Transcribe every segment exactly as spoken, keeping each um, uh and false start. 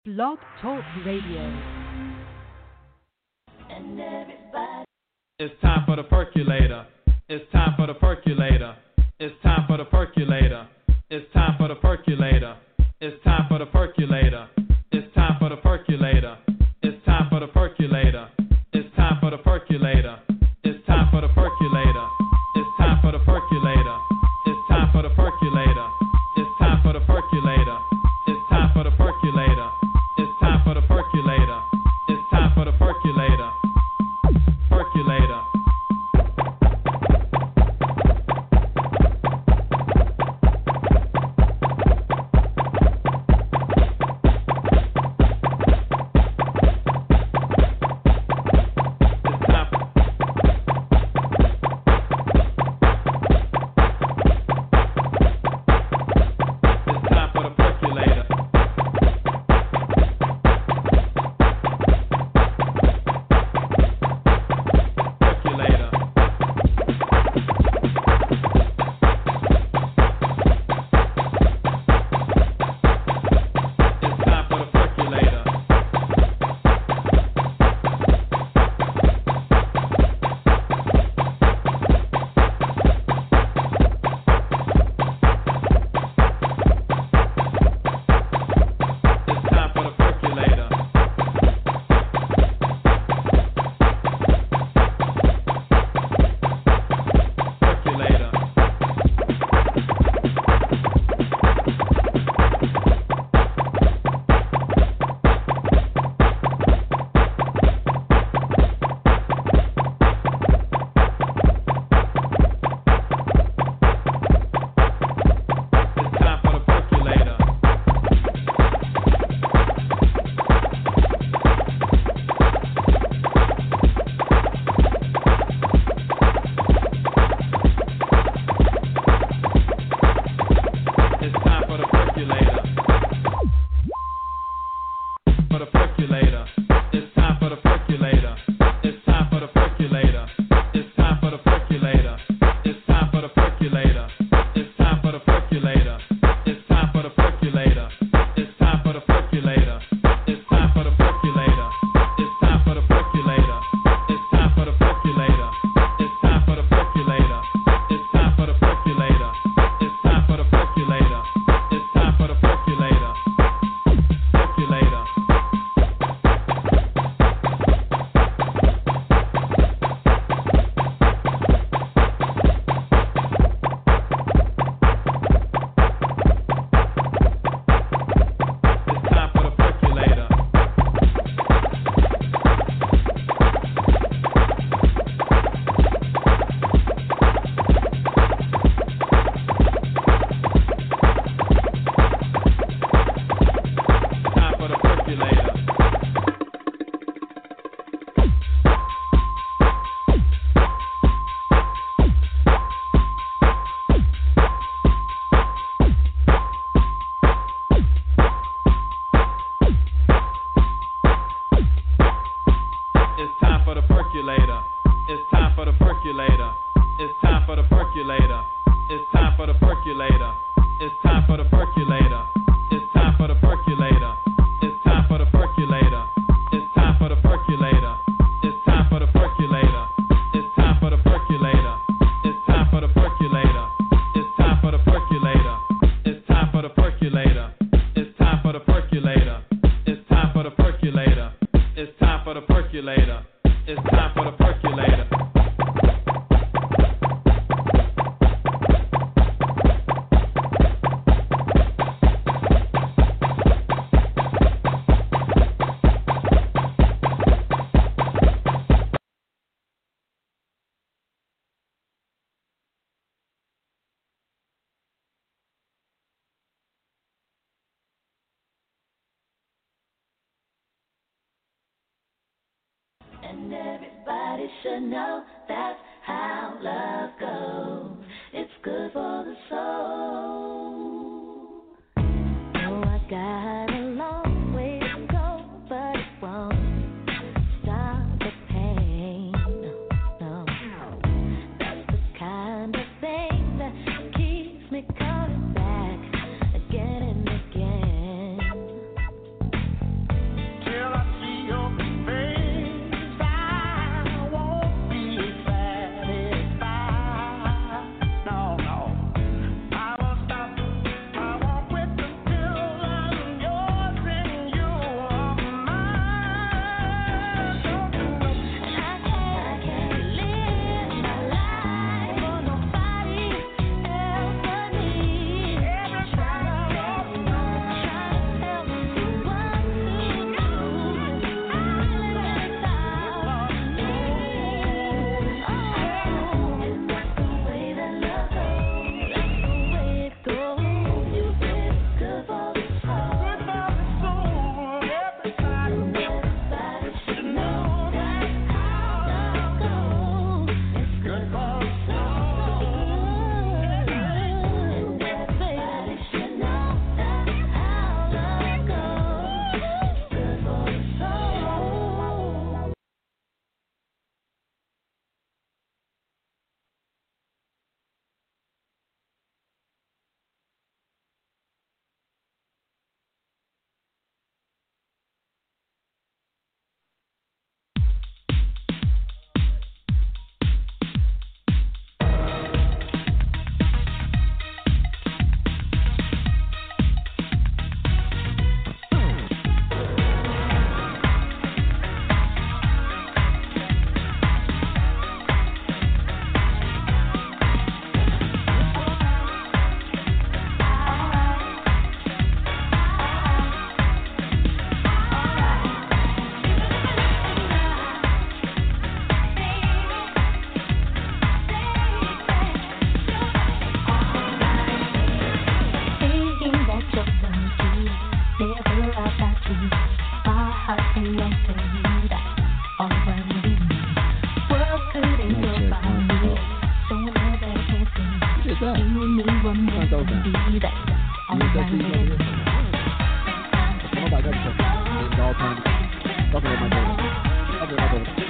Blog Talk Radio. And everybody. It's time for the percolator. It's time for the percolator. It's time for the percolator. It's time for the percolator. It's time for the percolator. It's time for the percolator. It's time for the percolator. It's time for the percolator. It's time for the percolator. It's time for the percolator. It's time for the percolator. It's time for the percolator. It's time for the percolator. It's time for the percolator. It's time for the percolator. Percolator. And everybody should know that's how love goes. It's good for the soul. Oh, I got a long way to go, but it won't stop the pain. No, that's the kind of thing that keeps me coming back again and again. like I said, it's all time. Talking about my daughter. Talking about my daughter.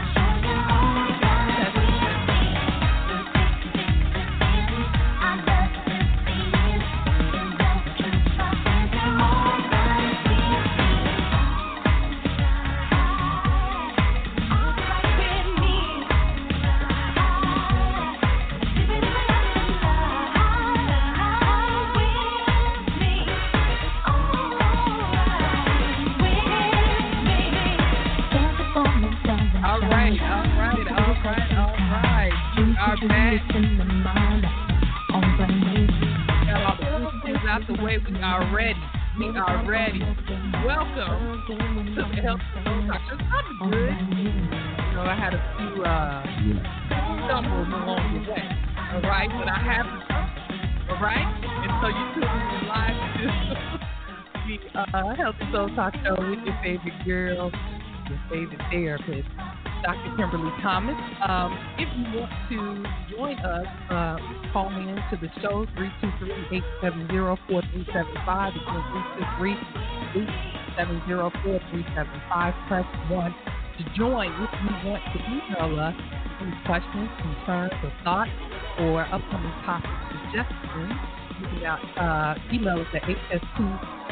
Out the way, we are ready. We are ready. Welcome to the Health and Talk. I'm good. You know, I had a few uh, stumbles along the way. All right, but I have all right. And so you tuning in live to the uh, Health and Soul Talk Show with your favorite girl, your favorite therapist, Doctor Kimberly Thomas. Um, if you want to join us, uh, call me into the show, three two three, eight seven zero, four three seven five. Again, three two three, eight seven zero, four three seven five. Press one to join. If you want to email us any questions, concerns, or thoughts, or upcoming topic suggestions, you can uh, email us at h s two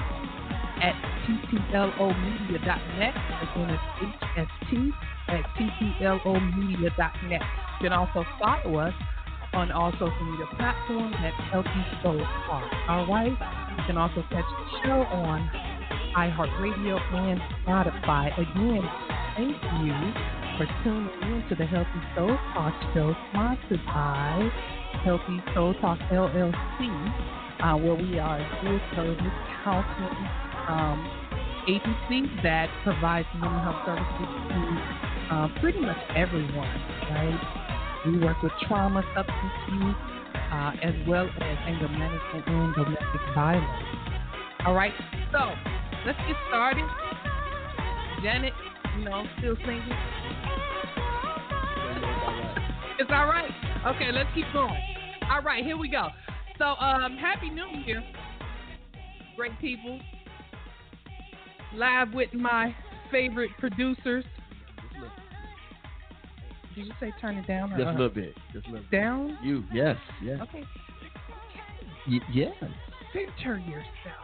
at t t l o media dot net. Again, it's h s two at t t l o media dot net. You can also follow us on all social media platforms at Healthy Soul Talk. All right? You can also catch the show on iHeartRadio and Spotify. Again, thank you for tuning in to the Healthy Soul Talk show, sponsored by Healthy Soul Talk L L C, uh, where we are a full service counseling um, agency that provides mental health services to uh, pretty much everyone, right? We work with trauma, substance use, uh, as well as anger management and domestic violence. All right, so let's get started. Janet, you know, still singing? It's all right. Okay, let's keep going. All right, here we go. So, um, Happy New Year, great people. Live with my favorite producers. Did you say turn it down? Or Just a little bit. Just a little bit. Down? You, yes, yes. Okay. Y- yes. Center yourself.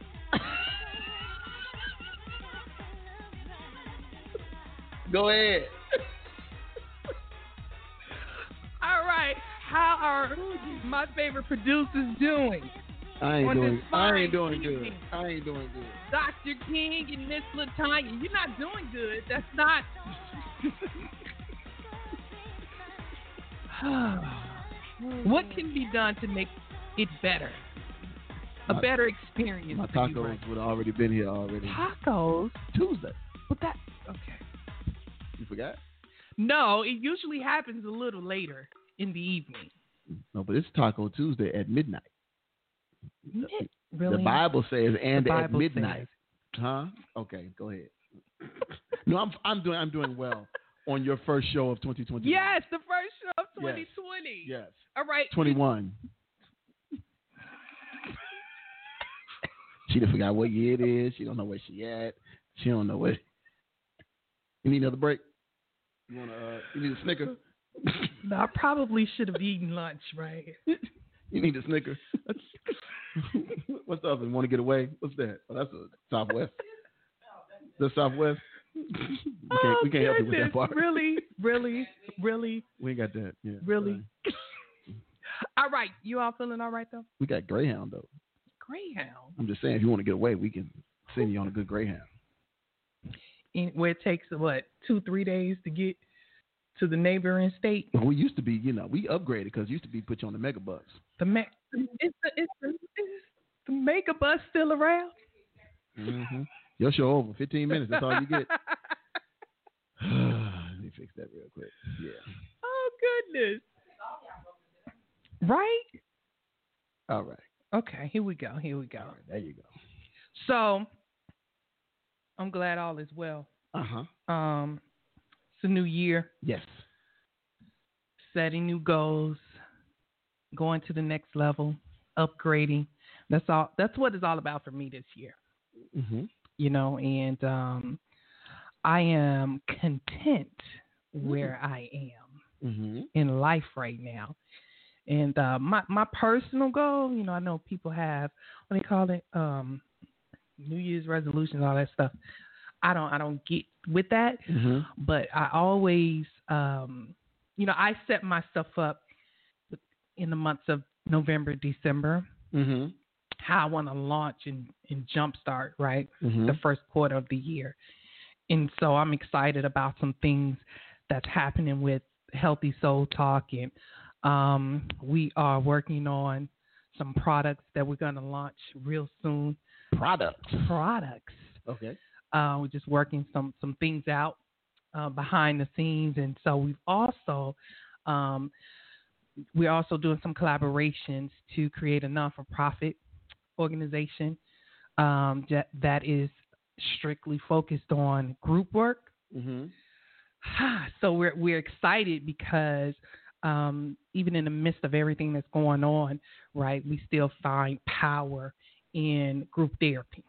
Go ahead. All right. How are my favorite producers doing? I ain't On doing. this I fine ain't doing evening. good. I ain't doing good. Doctor King and Miss LaTanya, you're not doing good. That's not. What can be done to make it better? A My- better experience My for you, tacos right? would have already been here already. Tacos? Tuesday. But that, okay. You forgot? No, it usually happens a little later in the evening. No, but it's Taco Tuesday at midnight. Mid- really? The Bible says, and The at Bible midnight. Huh? Okay, go ahead. No, I'm I'm doing I'm doing well on your first show of twenty twenty. Yes, the first show of twenty twenty. Yes. All right. twenty-one. She done forgot what year it is. She don't know where she at. She don't know what. You need another break? You want to? Uh, you need a Snicker? No, I probably should have eaten lunch, right? You need a Snicker? What's the other one? Want to get away? What's that? Oh, that's a Southwest. The Southwest? we can't, oh, we can't help you with that goodness. part. Really? Really? Really? We ain't got that. Yeah. Really? Sorry. All right. You all feeling all right, though? We got Greyhound, though. Greyhound? I'm just saying, if you want to get away, we can send you on a good Greyhound. In, where it takes, what, two, three days to get to the neighboring state? Well, we used to be, you know, we upgraded because it used to be put you on the Megabus. The me- is the, is the, is the mega bus still around? Mm-hmm. Your show over. fifteen minutes. That's all you get. Let me fix that real quick. Yeah. Oh, goodness. Right? All right. Okay, here we go. Here we go. All right, there you go. So, I'm glad all is well. Uh-huh. Um, it's a new year. Yes. Setting new goals, going to the next level, upgrading. That's all. That's what it's all about for me this year. Mm-hmm. you know, and um, I am content where mm. I am mm-hmm. in life right now. And uh, my my personal goal, you know, I know people have what do they call it, um, New Year's resolutions, all that stuff. I don't I don't get with that, mm-hmm. but I always, um, you know, I set myself up in the months of November, December, mm-hmm. how I want to launch and, and jumpstart, right, mm-hmm. the first quarter of the year. And so I'm excited about some things that's happening with Healthy Soul Talk. And um, we are working on some products that we're going to launch real soon. Products? Products. Okay. Uh, we're just working some, some things out uh, behind the scenes. And so we've also, um, we're also doing some collaborations to create a non-for-profit organization um, that, that is strictly focused on group work. Mm-hmm. So we're we're excited because um, even in the midst of everything that's going on, right, we still find power in group therapy,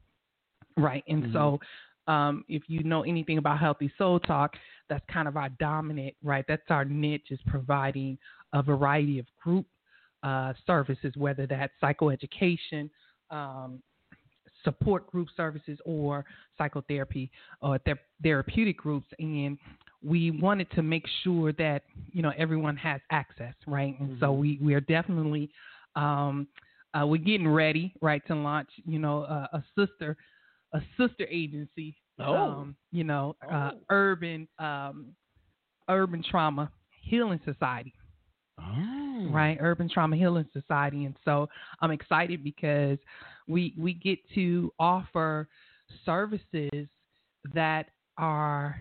right? And mm-hmm. so um, if you know anything about Healthy Soul Talk, that's kind of our dominant, right? That's our niche, is providing a variety of group uh, services, whether that's psychoeducation, um, support group services, or psychotherapy or th- therapeutic groups. And we wanted to make sure that, you know, everyone has access, right? And mm-hmm. so we, we are definitely, um, uh, we're getting ready, right, to launch, you know, uh, a sister, a sister agency, oh. um, you know, uh, oh. urban, um, urban trauma healing society. Oh. Right, Urban Trauma Healing Society. And so I'm excited because we we get to offer services that are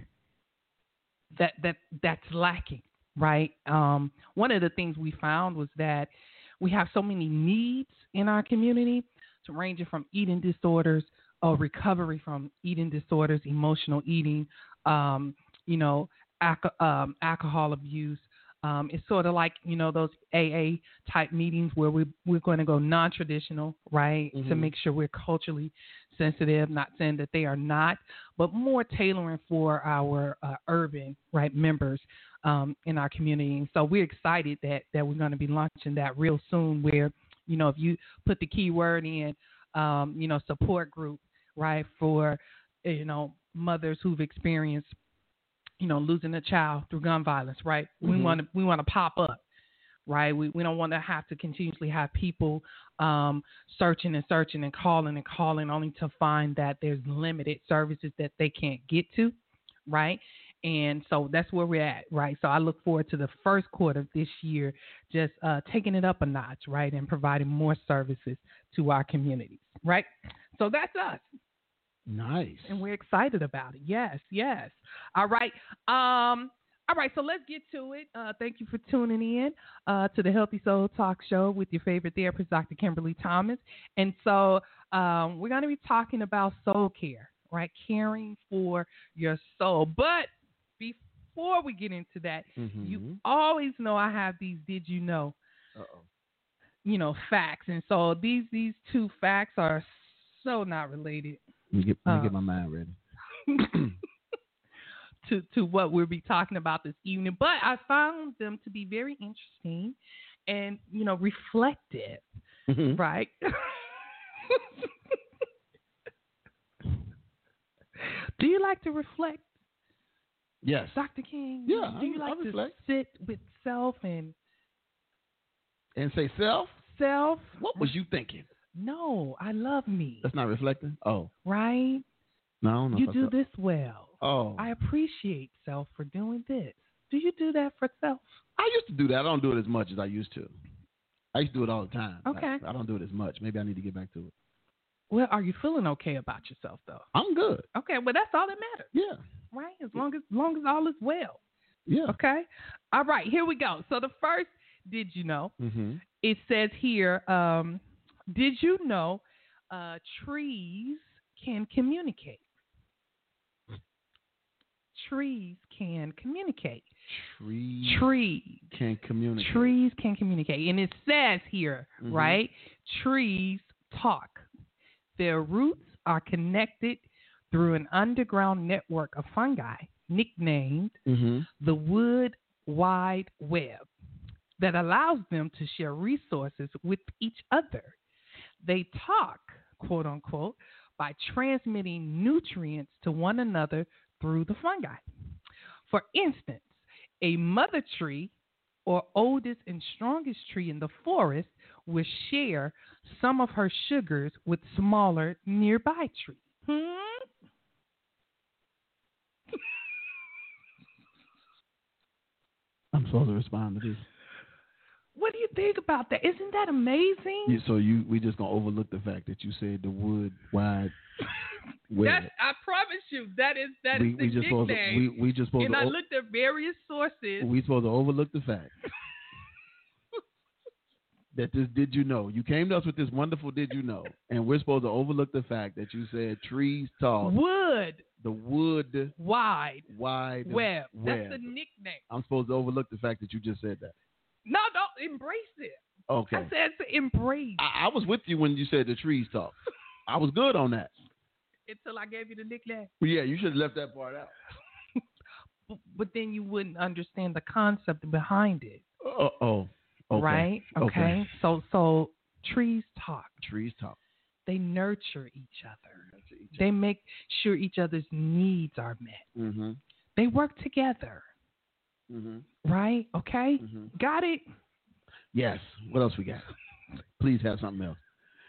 that that that's lacking, right? Um, one of the things we found was that we have so many needs in our community, to ranging from eating disorders or recovery from eating disorders, emotional eating, um, you know, alco- um, alcohol abuse. Um, it's sort of like, you know, those A A type meetings where we, we're going to go non-traditional, right, mm-hmm. to make sure we're culturally sensitive, not saying that they are not, but more tailoring for our uh, urban, right, members um, in our community. And so we're excited that, that we're going to be launching that real soon, where, you know, if you put the keyword in, um, you know, support group, right, for, you know, mothers who've experienced, you know, losing a child through gun violence, right? Mm-hmm. We want to we want to pop up, right? We we don't want to have to continuously have people um, searching and searching and calling and calling, only to find that there's limited services that they can't get to, right? And so that's where we're at, right? So I look forward to the first quarter of this year, just uh, taking it up a notch, right, and providing more services to our communities, right? So that's us. Nice. And we're excited about it. Yes, yes. All right. Um, all right, so let's get to it. Uh, thank you for tuning in uh, to the Healthy Soul Talk Show with your favorite therapist, Doctor Kimberly Thomas. And so um, we're going to be talking about soul care, right? Caring for your soul. But before we get into that, mm-hmm. you always know I have these did you know, Uh-oh. you know, facts. And so these these two facts are so not related. Let me get, let me get my mind ready. to to what we'll be talking about this evening. But I found them to be very interesting and, you know, reflective, mm-hmm. right? Do you like to reflect? Yes. Doctor King? Yeah, Do you I, like I to reflect. sit with self and... And say self? Self? What was you thinking? No, I love me. That's not reflecting? Oh. Right? No, no. You do this well. Oh. I appreciate self for doing this. Do you do that for self? I used to do that. I don't do it as much as I used to. I used to do it all the time. Okay. I, I don't do it as much. Maybe I need to get back to it. Well, are you feeling okay about yourself, though? I'm good. Okay, well, that's all that matters. Yeah. Right? As long as, as long as all is well. Yeah. Okay? All right, here we go. So the first, did you know, mm-hmm. it says here, um, did you know uh, trees can communicate? Trees can communicate. Trees, trees can communicate. Trees can communicate. And it says here, mm-hmm. right, trees talk. Their roots are connected through an underground network of fungi nicknamed Mm-hmm. the Wood Wide Web that allows them to share resources with each other. They talk, quote unquote, by transmitting nutrients to one another through the fungi. For instance, a mother tree or oldest and strongest tree in the forest will share some of her sugars with smaller nearby trees. Hmm? I'm supposed to respond to this. What do you think about that? Isn't that amazing? You, so you, we just gonna overlook the fact that you said the wood wide web. That's, I promise you, that is that we, is the we just supposed to, nickname. we, we just supposed and to I o- looked at various sources. we supposed to overlook the fact that this did you know? You came to us with this wonderful did you know, and we're supposed to overlook the fact that you said trees talk. Wood The wood wide wide web. web. That's the nickname. I'm supposed to overlook the fact that you just said that. No, don't embrace it. Okay. I said to embrace I, I was with you when you said the trees talk. I was good on that. until I gave you the nickname. Well, yeah, you should have left that part out. But, but then you wouldn't understand the concept behind it, Uh oh. Okay. right? Okay. Okay. So so trees talk. Trees talk. They nurture each other. They make sure each other's needs are met. Mm-hmm. They work together, Mm-hmm. right? Okay. Mm-hmm. Got it. Yes. What else we got? Please have something else.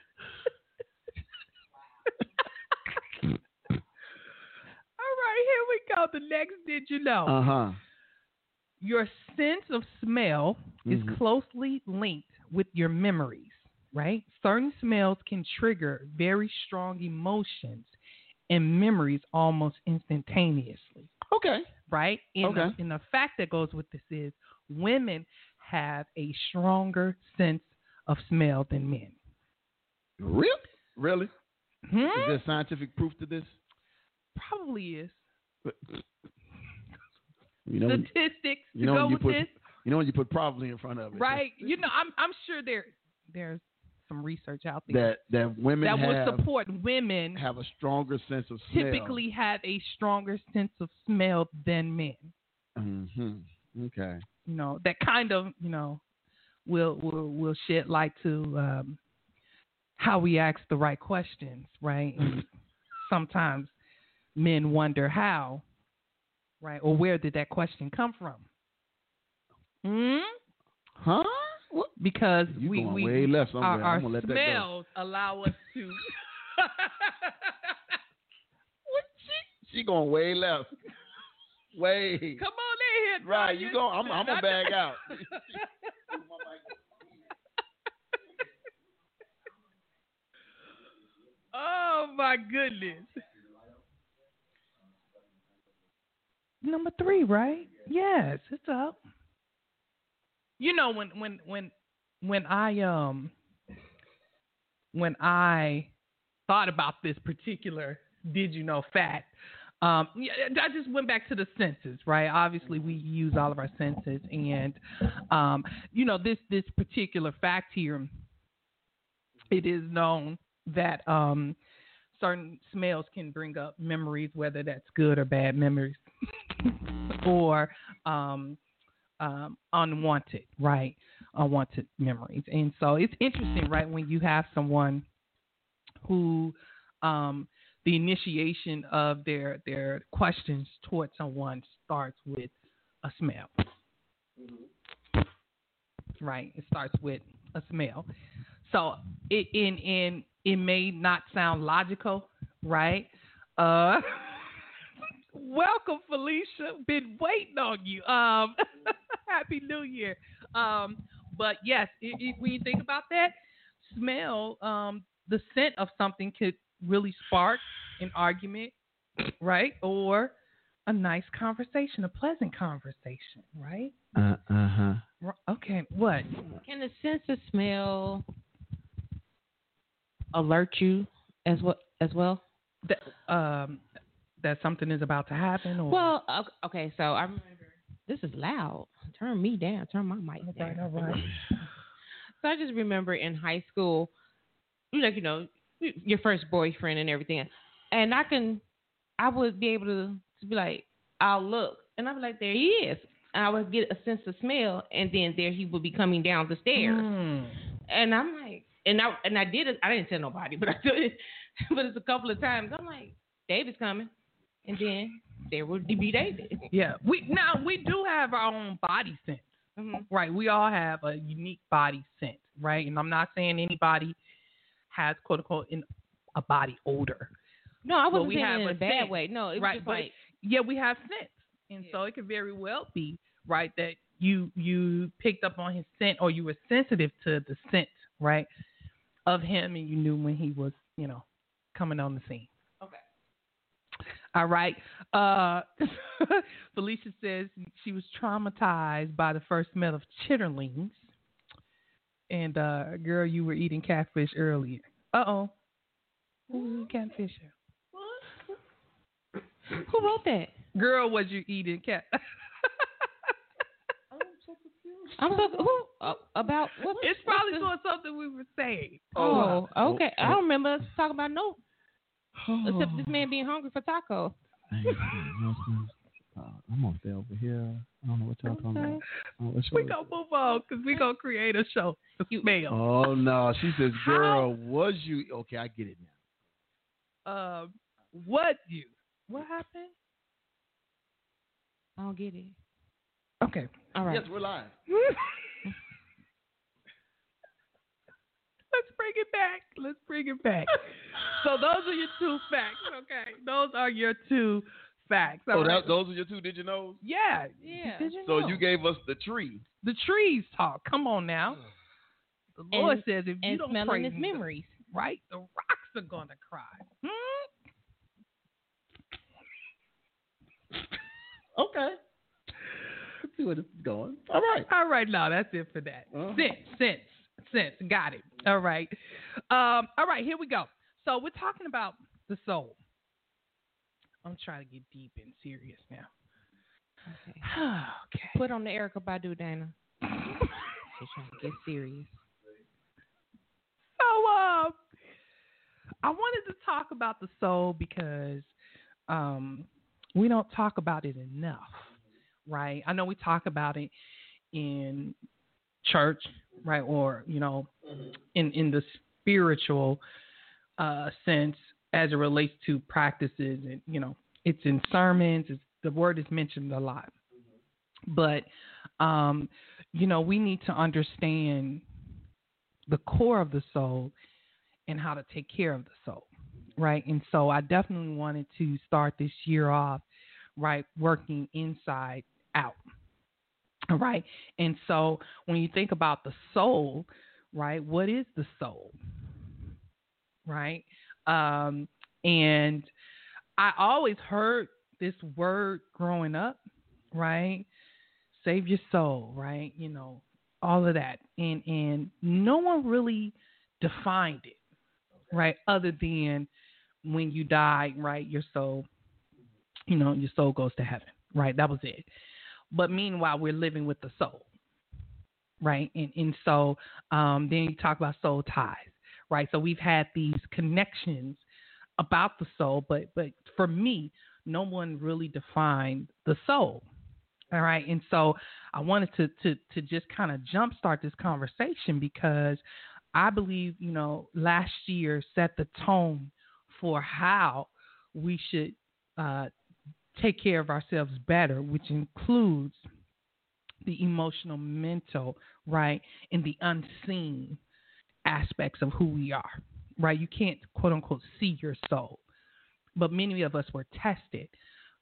All right, here we go. The next did you know? Uh huh. Your sense of smell is Mhm. closely linked with your memories, right? Certain smells can trigger very strong emotions and memories almost instantaneously, Okay. right? And, Okay. the, and the fact that goes with this is women have a stronger sense of smell than men. Really? Really? Hmm? Is there scientific proof to this? Probably is. You know, when- Statistics you to know go when you with put this. you know when you put probably in front of it, Right. You know, I'm I'm sure there there's some research out there That that women that will have support women have a stronger sense of smell. typically have a stronger sense of smell than men. Mm-hmm. Okay. You know, that kind of, you know, will will will shed light to um, how we ask the right questions, right? And sometimes men wonder how, right? Or where did that question come from? Hmm? Huh? What? Because You we going we way left somewhere. our, our I'm gonna let that go. smells allow us to. What she? She going way left. Way. Come on in here, Right. Tanya. You go. I'm. I'm gonna bag out. Oh my goodness. Number three, right? Yes, it's up. You know when when when when I um when I thought about this particular did you know fact, um yeah, I just went back to the senses, right? Obviously we use all of our senses, and um you know this this particular fact here, it is known that um, certain smells can bring up memories, whether that's good or bad memories, or um, um, unwanted, right? Unwanted memories. And so it's interesting, right, when you have someone who um, the initiation of their their questions towards someone starts with a smell. Mm-hmm. Right? It starts with a smell. So it in in it may not sound logical, right? Uh, welcome, Felicia. Been waiting on you. Um, Happy New Year. Um, but yes, it, it, when you think about that, smell, um, the scent of something could really spark an argument, right? Or a nice conversation, a pleasant conversation, right? Uh huh. Okay, what? Can the sense of smell alert you as well? As well? That, um, that something is about to happen? Or? Well, o- okay. So I remember this is loud. Turn me down. Turn my mic Okay, down. all right. So I just remember in high school, you know, you know, your first boyfriend and everything, and I can I would be able to, to be like, I'll look, and I'd be like, there he is. And I would get a sense of smell, and then there he would be coming down the stairs. Mm. And I'm like, and I and I did it. I didn't tell nobody, but I did it. But it's a couple of times. I'm like, David's coming, and then there would be David. Yeah, we now we do have our own body sense, mm-hmm. right? We all have a unique body sense, right? And I'm not saying anybody has quote unquote in a body odor. No, I wasn't saying it in a bad sense. way. No, it was right, just but like yeah, we have sense, and yeah. so it could very well be right that you you picked up on his scent, or you were sensitive to the scent, right, of him, and you knew when he was, you know, coming on the scene. Okay. All right. Uh, Felicia says she was traumatized by the first smell of chitterlings. And, uh, girl, you were eating catfish earlier. Uh-oh. Who was eating catfish? What? Who wrote that? Girl, was you eating cat? I'm so who uh, about what? It's probably doing something we were saying. Oh, oh okay. Oh, I don't remember us talking about no. Oh. Except this man being hungry for tacos. Uh, I'm gonna stay over here. I don't know what y'all talking about. Uh, we gonna move on because we gonna create a show. You smell. Oh no, she says, "Girl, was you okay?" I get it now. Um, what you? What happened? I don't get it. Okay. All right. Yes, we're live. Let's bring it back. Let's bring it back. So those are your two facts. Okay, those are your two facts. Oh, right. that, those are your two did you know? Yeah. Yeah. Did you so know? you gave us the tree. The trees talk. Come on now. The Lord and, says if you don't smelling praise his memories, the, right, the rocks are gonna cry. Hmm? Okay. Let's see where this is going. All right. All right, now that's it for that. Uh-huh. Sense, sense, sense. Got it. All right. Um, all right, here we go. So we're talking about the soul. I'm trying to get deep and serious now. Okay. Okay. Put on the Erykah Badu, Dana. She's trying to get serious. So, um, I wanted to talk about the soul because um, we don't talk about it enough, right? I know we talk about it in church, right, or you know, in in the spiritual uh, sense as it relates to practices, and you know, it's in sermons. It's, the word is mentioned a lot, but um, you know, we need to understand the core of the soul and how to take care of the soul, right? And so I definitely wanted to start this year off, right, working inside out, all right? And so when you think about the soul, right, what is the soul, right? Um, and I always heard this word growing up, right? Save your soul, right? You know, all of that. And and no one really defined it, right? Other than when you die, right, your soul, you know, your soul goes to heaven, right? That was it. But meanwhile, we're living with the soul, right? And and so um, then you talk about soul ties, right? So we've had these connections about the soul, but but for me, no one really defined the soul. All right. And so I wanted to to to just kind of jumpstart this conversation because I believe, you know, last year set the tone for how we should uh, take care of ourselves better, which includes the emotional, mental, right, and the unseen aspects of who we are, right? You can't, quote unquote, see your soul. But many of us were tested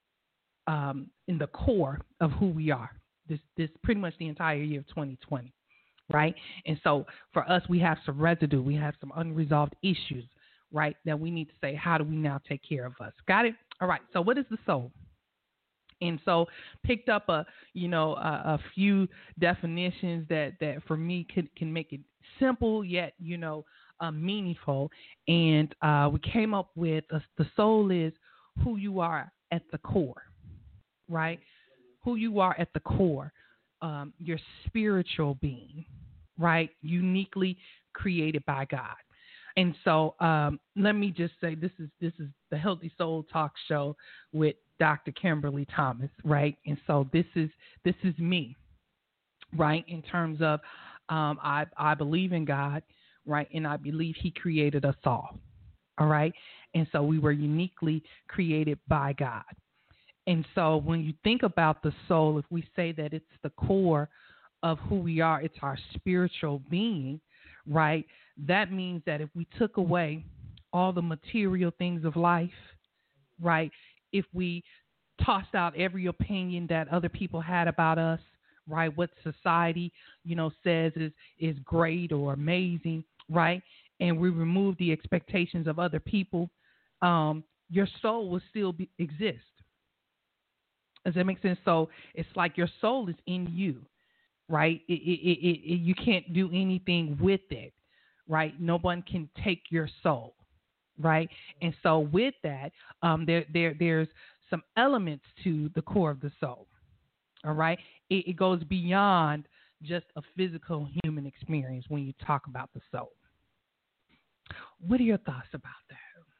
um, in the core of who we are. This, this pretty much the entire year of twenty twenty, right? And so for us, we have some residue. We have some unresolved issues, right, that we need to say, how do we now take care of us? Got it? All right. So what is the soul? And so picked up a, you know, a, a few definitions that, that for me can, can make it simple yet, you know, uh, meaningful. And uh, we came up with a, the soul is who you are at the core, right? Who you are at the core, um, your spiritual being, right? Uniquely created by God. And so um, let me just say this is this is the Healthy Soul Talk Show with Doctor Kimberly Thomas, right? And so this is this is me, right? In terms of um, I I believe in God, right? And I believe He created us all, all right? And so we were uniquely created by God. And so when you think about the soul, if we say that it's the core of who we are, it's our spiritual being, right? That means that if we took away all the material things of life, right? If we tossed out every opinion that other people had about us, right? What society, you know, says is, is great or amazing, right? And we remove the expectations of other people, um, your soul will still be, exist. Does that make sense? So it's like your soul is in you, right? It, it, it, it, you can't do anything with it, right? No one can take your soul, right? And so with that, um, there, there, there's some elements to the core of the soul, all right? It, it goes beyond just a physical human experience when you talk about the soul. What are your thoughts about that?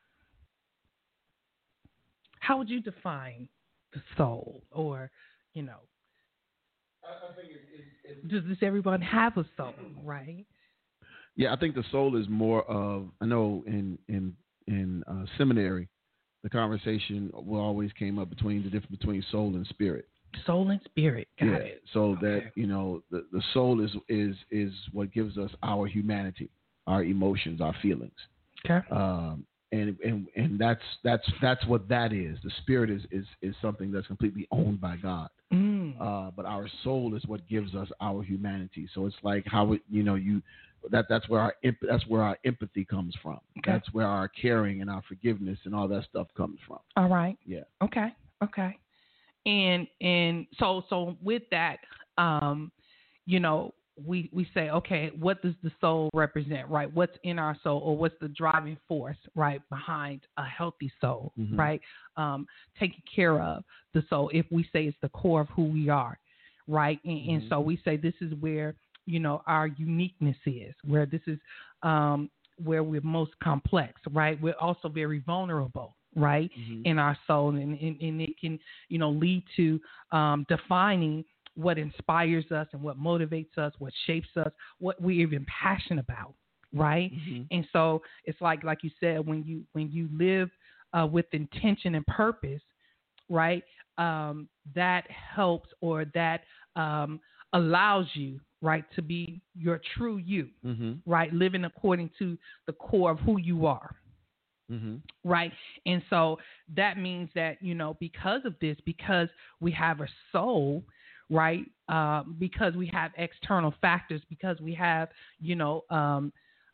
How would you define the soul, or, you know, I, I think it, it, it, does this everyone have a soul, right? Yeah, I think the soul is more of, I know in in in uh, seminary, the conversation will always came up between the difference between soul and spirit. Soul and spirit, got yeah. it. So okay. that, you know, the, the soul is is is what gives us our humanity, our emotions, our feelings. Okay. Um, and and and that's that's that's what that is. The spirit is is is something that's completely owned by God. Mm. Uh, but our soul is what gives us our humanity. So it's like how it, you know, you that that's where our that's where our empathy comes from. Okay. That's where our caring and our forgiveness and all that stuff comes from. All right. Yeah. Okay. Okay. And and so so with that, um, you know, we we say, okay, what does the soul represent, right? What's in our soul, or what's the driving force, right, behind a healthy soul, mm-hmm. right? Um, taking care of the soul. If we say it's the core of who we are, right? And, mm-hmm. and so we say this is where, you know, our uniqueness is, where this is um, where we're most complex, right? We're also very vulnerable, right, mm-hmm. in our soul, and, and, and it can, you know, lead to um, defining what inspires us and what motivates us, what shapes us, what we're even passionate about, right? Mm-hmm. And so it's like, like you said, when you when you live uh, with intention and purpose, right? Um, that helps, or that um, allows you, right, to be your true you, mm-hmm. right? Living according to the core of who you are. Mm-hmm. Right. And so that means that, you know, because of this, because we have a soul, right, um, because we have external factors, because we have, you know, um,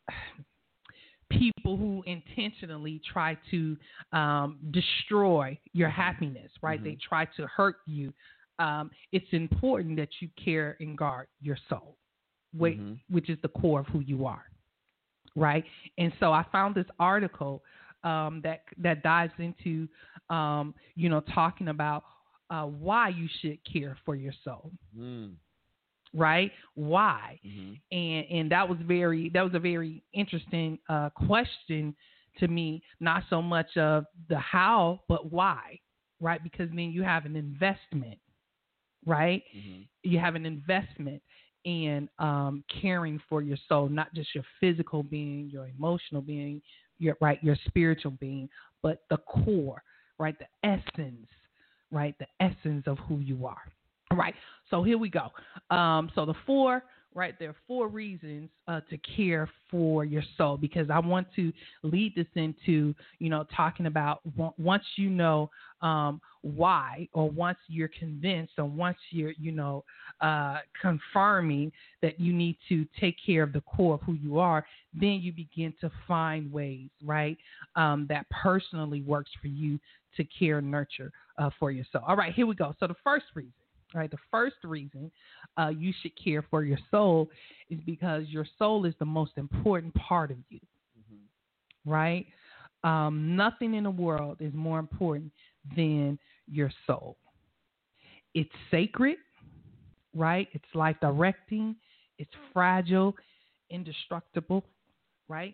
people who intentionally try to um, destroy your happiness, right? Mm-hmm. They try to hurt you. Um, it's important that you care and guard your soul, which, mm-hmm. which is the core of who you are, right? And so I found this article um, that that dives into, um, you know, talking about uh, why you should care for your soul. Mm. Right? Why? Mm-hmm. And and that was very that was a very interesting uh, question to me. Not so much of the how, but why, right? Because then you have an investment, right? Mm-hmm. You have an investment in um, caring for your soul, not just your physical being, your emotional being, your right, your spiritual being, but the core, right? The essence, right? The essence of who you are. All right. So here we go. Um, so the four, right, there are four reasons uh, to care for your soul, because I want to lead this into, you know, talking about once you know um, why, or once you're convinced, or once you're, you know, uh, confirming that you need to take care of the core of who you are, then you begin to find ways, right, um, that personally works for you to care and nurture uh, for your soul. All right, here we go. So the first reason. Right, the first reason uh, you should care for your soul is because your soul is the most important part of you. Mm-hmm. Right? Um, nothing in the world is more important than your soul. It's sacred, right? It's life directing. It's fragile, indestructible, right?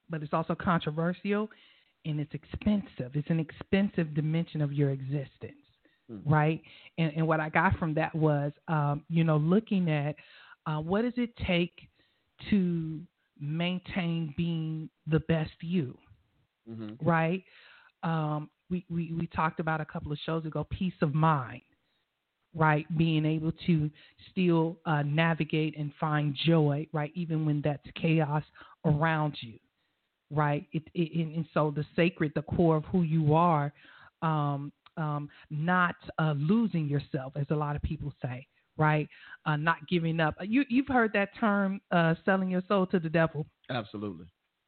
but it's also controversial, and it's expensive. It's an expensive dimension of your existence, mm-hmm. right? And, and what I got from that was, um, you know, looking at uh, what does it take to maintain being the best you, mm-hmm. right? Um, we, we, we talked about a couple of shows ago, peace of mind, right? Being able to still uh, navigate and find joy, right? Even when that's chaos around you, right? It, it, and so the sacred, the core of who you are, um, um, not uh, losing yourself, as a lot of people say, right? Uh, not giving up. You, you've heard that term, uh, selling your soul to the devil. Absolutely.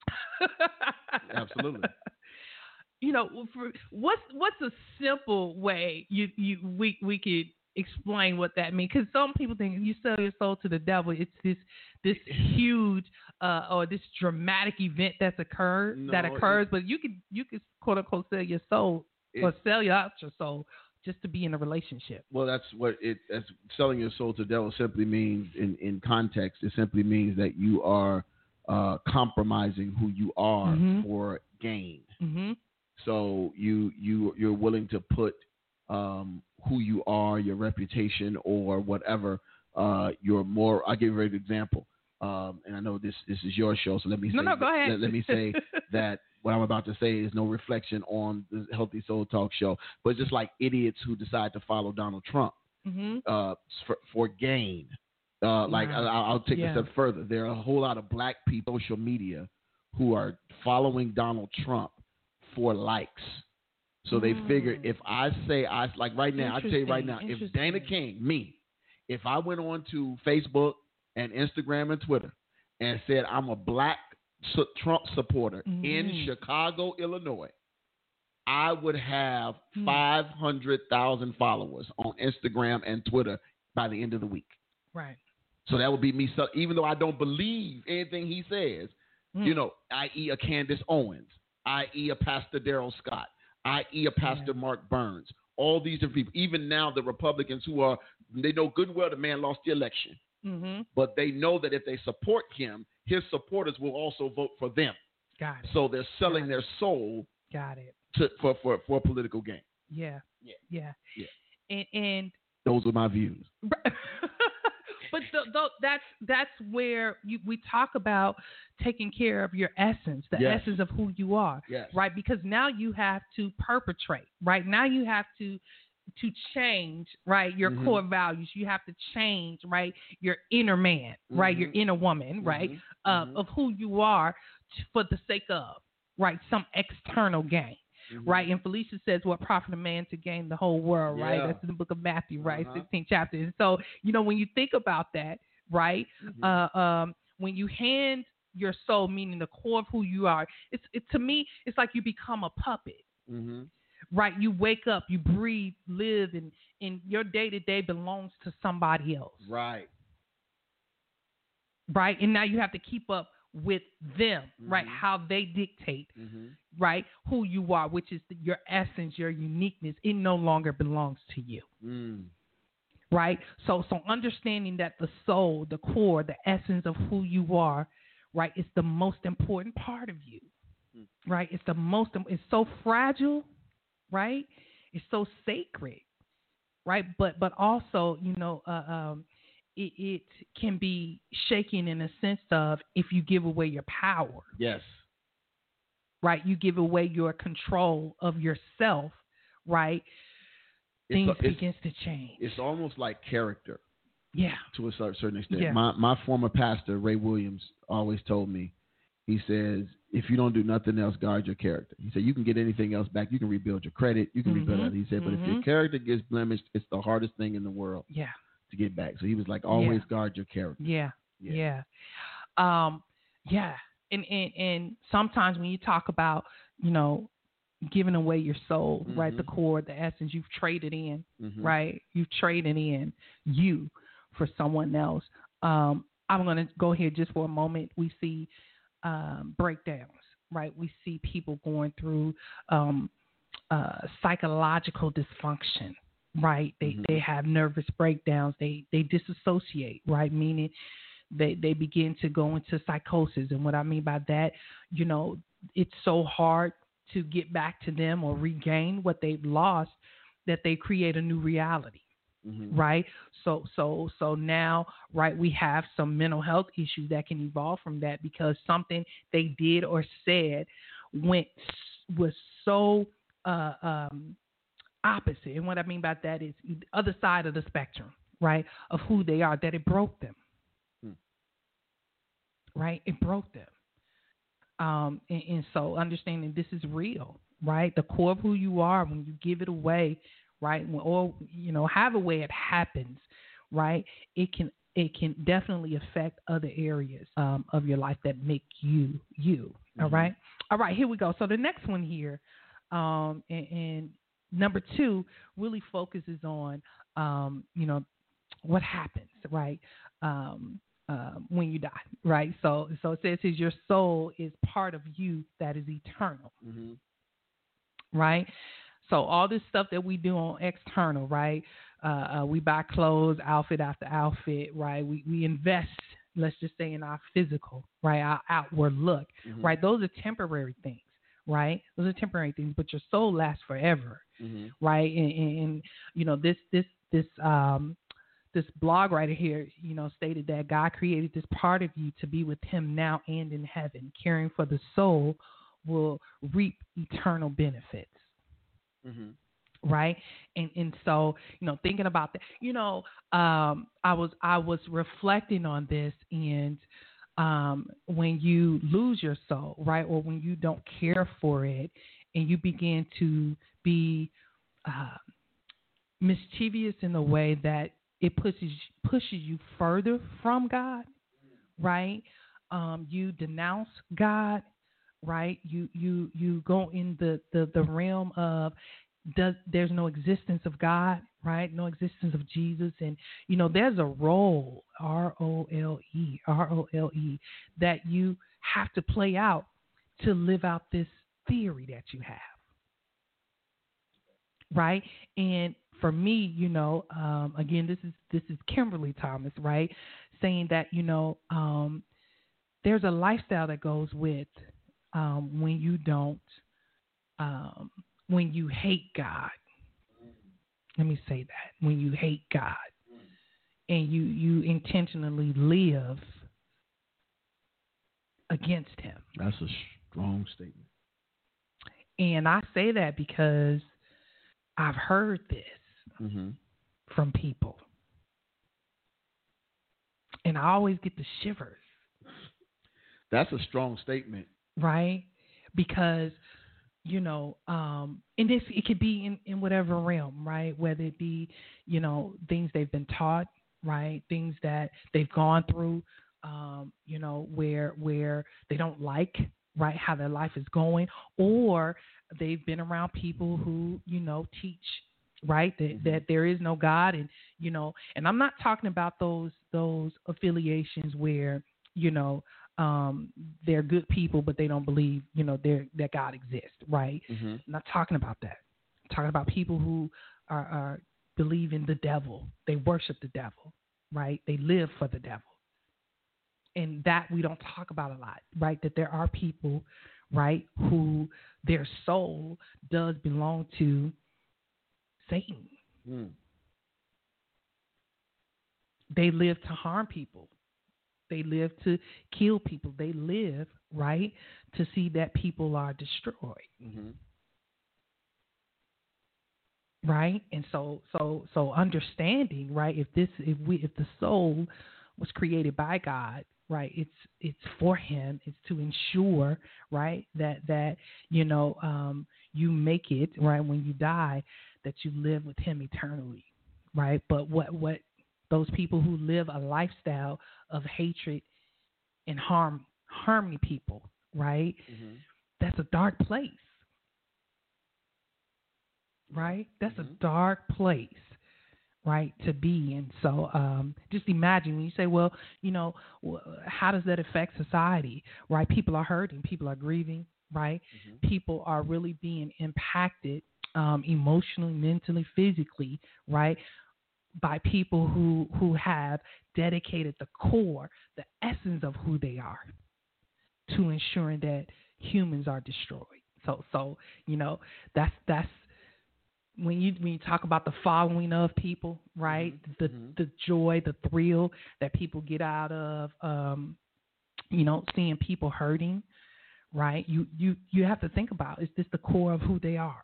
Absolutely. You know, for, what's what's a simple way you, you we we could explain what that means? Because some people think you sell your soul to the devil, it's this this huge uh, or this dramatic event that's occurred no, that occurs, it, but you could you could quote unquote sell your soul it, or sell your out your soul just to be in a relationship. Well, that's what it. That's selling your soul to the devil simply means in in context. It simply means that you are uh, compromising who you are mm-hmm. for gain. Mm-hmm. So you you you're willing to put um, who you are, your reputation, or whatever. Uh, your more. I'll give you an example. Um, and I know this this is your show, so let me say, no, no, go ahead. Let, let me say that what I'm about to say is no reflection on the Healthy Soul Talk show, but just like idiots who decide to follow Donald Trump mm-hmm. uh, for, for gain. Uh, like wow. I, I'll take yeah. a step further. There are a whole lot of black people on social media who are following Donald Trump for likes. So they mm. figure if I say I like right now, I tell you right now, if Dana King, me, if I went on to Facebook and Instagram and Twitter and said I'm a black su- Trump supporter mm. in Chicago, Illinois, I would have mm. five hundred thousand followers on Instagram and Twitter by the end of the week. Right. So that would be me. So even though I don't believe anything he says, mm. you know, that is a Candace Owens, that is a Pastor Darrell Scott, that is a Pastor yeah. Mark Burns, all these different people. Even now, the Republicans who are, they know good and well the man lost the election. Mm-hmm. But they know that if they support him, his supporters will also vote for them. Got it. So they're selling their soul Got it. To, for, for, for political gain. Yeah. Yeah. Yeah. yeah. And, and those are my views. But th- th- that's that's where you, we talk about taking care of your essence, the yes. essence of who you are, yes. right? Because now you have to perpetrate, right? Now you have to to change, right, your mm-hmm. core values. You have to change, right, your inner man, mm-hmm. right, your inner woman, mm-hmm. right, uh, mm-hmm. of who you are t- for the sake of, right, some external gain. Mm-hmm. Right, and Felicia says, "What profit a man to gain the whole world?" Yeah. Right, that's in the book of Matthew, right, uh-huh. sixteenth chapter. And so, you know, when you think about that, right, mm-hmm. uh, um, when you hand your soul, meaning the core of who you are, it's it, to me, it's like you become a puppet. Mm-hmm. Right, you wake up, you breathe, live, and and your day to day belongs to somebody else. Right, right, and now you have to keep up with them, mm-hmm. right? How they dictate, mm-hmm. right? Who you are, which is the, your essence, your uniqueness. It no longer belongs to you, mm. right? So, so understanding that the soul, the core, the essence of who you are, right, is the most important part of you, mm. right? It's the most. It's so fragile, right? It's so sacred, right? But, but also, you know, uh, um. It, it can be shaken in a sense of if you give away your power. Yes. Right? You give away your control of yourself, right? Things a, begins to change. It's almost like character. Yeah. To a certain extent. Yeah. My my former pastor, Ray Williams, always told me, he says, if you don't do nothing else, guard your character. He said, you can get anything else back. You can rebuild your credit. You can mm-hmm. rebuild it. He said, but mm-hmm. if your character gets blemished, it's the hardest thing in the world. Yeah. To get back. So he was like, always yeah. guard your character. Yeah. Yeah. Yeah. Um, yeah. And, and, and sometimes when you talk about, you know, giving away your soul, mm-hmm. right? The core, the essence, you've traded in, mm-hmm. right? You've traded in you for someone else. Um, I'm going to go here just for a moment. We see um, breakdowns, right? We see people going through um, uh, psychological dysfunction. Right, they mm-hmm. they have nervous breakdowns. They they disassociate. Right, meaning they they begin to go into psychosis. And what I mean by that, you know, it's so hard to get back to them or regain what they've lost that they create a new reality. Mm-hmm. Right. So, so, so now, right, we have some mental health issues that can evolve from that because something they did or said went, was so, uh, um, opposite. And what I mean by that is the other side of the spectrum, right, of who they are, that it broke them. Hmm. Right. It broke them. Um, and, and so understanding this is real, right? The core of who you are, when you give it away, right, or, you know, have a way it happens, right, it can it can definitely affect other areas um, of your life that make you you. Mm-hmm. All right, all right. Here we go. So the next one here, um, and, and number two really focuses on, um, you know, what happens, right, um, uh, when you die, right. So so it says is your soul is part of you that is eternal, mm-hmm. right. So all this stuff that we do on external, right? Uh, uh, we buy clothes, outfit after outfit, right? We we invest, let's just say, in our physical, right? Our outward look, mm-hmm. right? Those are temporary things, right? Those are temporary things, but your soul lasts forever, mm-hmm. right? And, and, and you know this this this um this blog writer here, you know, stated that God created this part of you to be with Him now and in heaven. Caring for the soul will reap eternal benefits. Mm-hmm. Right. And and so, you know, thinking about that, you know, um, I was I was reflecting on this, and um, when you lose your soul, right, or when you don't care for it and you begin to be uh, mischievous in a way that it pushes pushes you further from God, right? Um, you denounce God. Right, you you you go in the, the, the realm of does there's no existence of God, right? No existence of Jesus, and you know there's a role R O L E R O L E that you have to play out to live out this theory that you have, right? And for me, you know, um, again, this is this is Kimberly Thomas, right, saying that you know um, there's a lifestyle that goes with. Um, when you don't, um, when you hate God, let me say that, when you hate God and you, you intentionally live against Him. That's a strong statement. And I say that because I've heard this mm-hmm. from people. And I always get the shivers. That's a strong statement. Right? Because, you know, um, and this, it could be in, in whatever realm, right? Whether it be, you know, things they've been taught, right? Things that they've gone through, um, you know, where, where they don't like, right, how their life is going, or they've been around people who, you know, teach, right, that, mm-hmm. that there is no God. And, you know, and I'm not talking about those, those affiliations where, you know, Um, they're good people, but they don't believe, you know, that God exists, right? Mm-hmm. I'm not talking about that. I'm talking about people who are, are believe in the devil. They worship the devil, right? They live for the devil. And that we don't talk about a lot, right? That there are people, right, who their soul does belong to Satan. Mm. They live to harm people. They live to kill people. They live, right, to see that people are destroyed. Mm-hmm. Right? And so so so understanding, right, if this if we if the soul was created by God, right, it's it's for Him, it's to ensure, right, that that, you know, um, you make it, right, when you die, that you live with Him eternally. Right? But what what those people who live a lifestyle of hatred and harm, harming people, right? Mm-hmm. That's a dark place, right? That's mm-hmm. a dark place, right, to be in. So um, just imagine when you say, well, you know, how does that affect society, right? People are hurting, people are grieving, right? Mm-hmm. People are really being impacted um, emotionally, mentally, physically, right? by people who who have dedicated the core, the essence of who they are, to ensuring that humans are destroyed. So, so you know, that's that's when you when you talk about the following of people, right? Mm-hmm. The mm-hmm. the joy, the thrill that people get out of, um, you know, seeing people hurting, right? You you you have to think about, is this the core of who they are,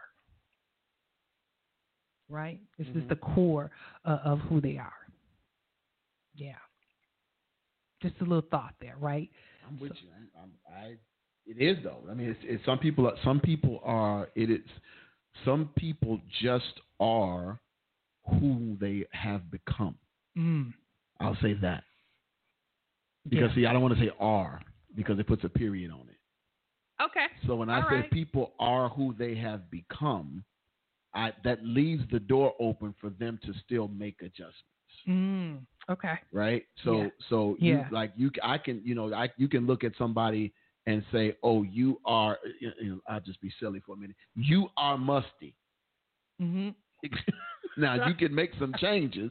right? Is mm-hmm. this the core uh, of who they are? Yeah. Just a little thought there, right? I'm with so, you. I'm, I'm, I. It is though. I mean, it's, it's some people. Some people are. It is. Some people just are who they have become. Mm. I'll say that because yeah. see, I don't want to say are because it puts a period on it. Okay. So when I All say right. people are who they have become, I that leaves the door open for them to still make adjustments. Mm. Okay. Right. So yeah. so yeah. you like you I can you know I you can look at somebody and say, oh, you are, you know, I'll just be silly for a minute. You are musty. Mm-hmm. Now, you can make some changes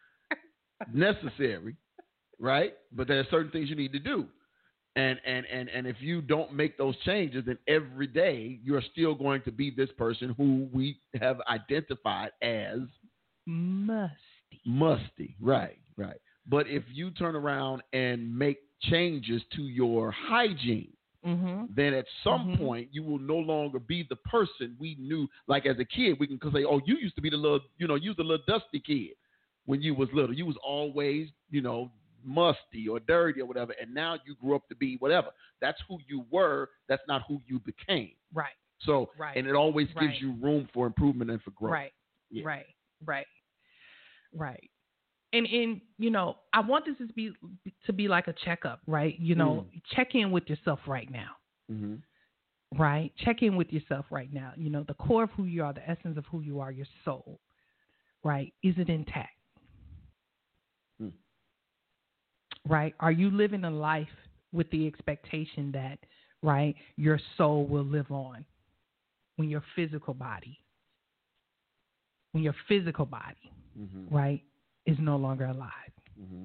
necessary, right? But there are certain things you need to do. And, and, and, and if you don't make those changes, then every day you're still going to be this person who we have identified as musty. Musty, right, right. But if you turn around and make changes to your hygiene, mm-hmm. then at some mm-hmm. point you will no longer be the person we knew. Like as a kid, we can say, "Oh, you used to be the little, you know, you was the little dusty kid when you was little. You was always, you know, musty or dirty or whatever. And now you grew up to be whatever. That's who you were. That's not who you became. Right. So, right. and it always right. gives you room for improvement and for growth. Right. Yeah. Right. Right. Right. And, and, you know, I want this to be to be like a checkup, right? You know, mm. check in with yourself right now, mm-hmm. right? Check in with yourself right now. You know, the core of who you are, the essence of who you are, your soul, right? Is it intact? Mm. Right? Are you living a life with the expectation that, right, your soul will live on when your physical body, when your physical body, mm-hmm. right, is no longer alive. Mm-hmm.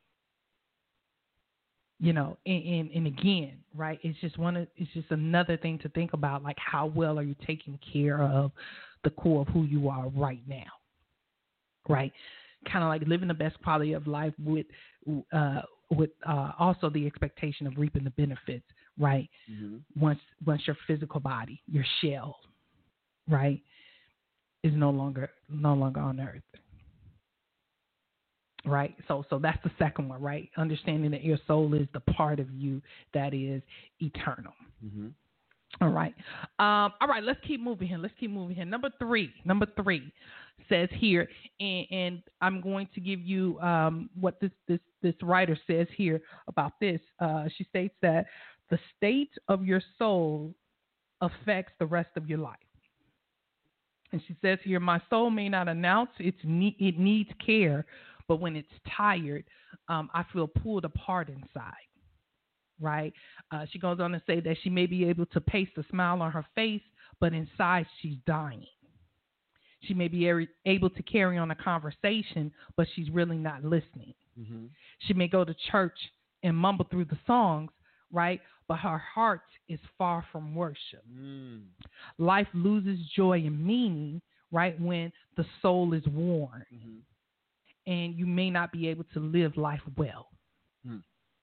You know, and, and, and again, right, it's just one of, it's just another thing to think about, like how well are you taking care of the core of who you are right now, right? Kind of like living the best quality of life with uh, with uh, also the expectation of reaping the benefits, right? Mm-hmm. Once once your physical body, your shell, right, is no longer no longer on earth. Right. So so that's the second one, right? Understanding that your soul is the part of you that is eternal. Mm-hmm. All right. Um, all right. Let's keep moving here. Let's keep moving here. Number three. Number three says here, and, and I'm going to give you um, what this, this, this writer says here about this. Uh, she states that the state of your soul affects the rest of your life. And she says here, my soul may not announce its ne- it needs care, but when it's tired, um, I feel pulled apart inside, right? Uh, she goes on to say that she may be able to paste a smile on her face, but inside she's dying. She may be a- able to carry on a conversation, but she's really not listening. Mm-hmm. She may go to church and mumble through the songs, right? But her heart is far from worship. Mm. Life loses joy and meaning, right, when the soul is worn. Mm-hmm. And you may not be able to live life well. Mm.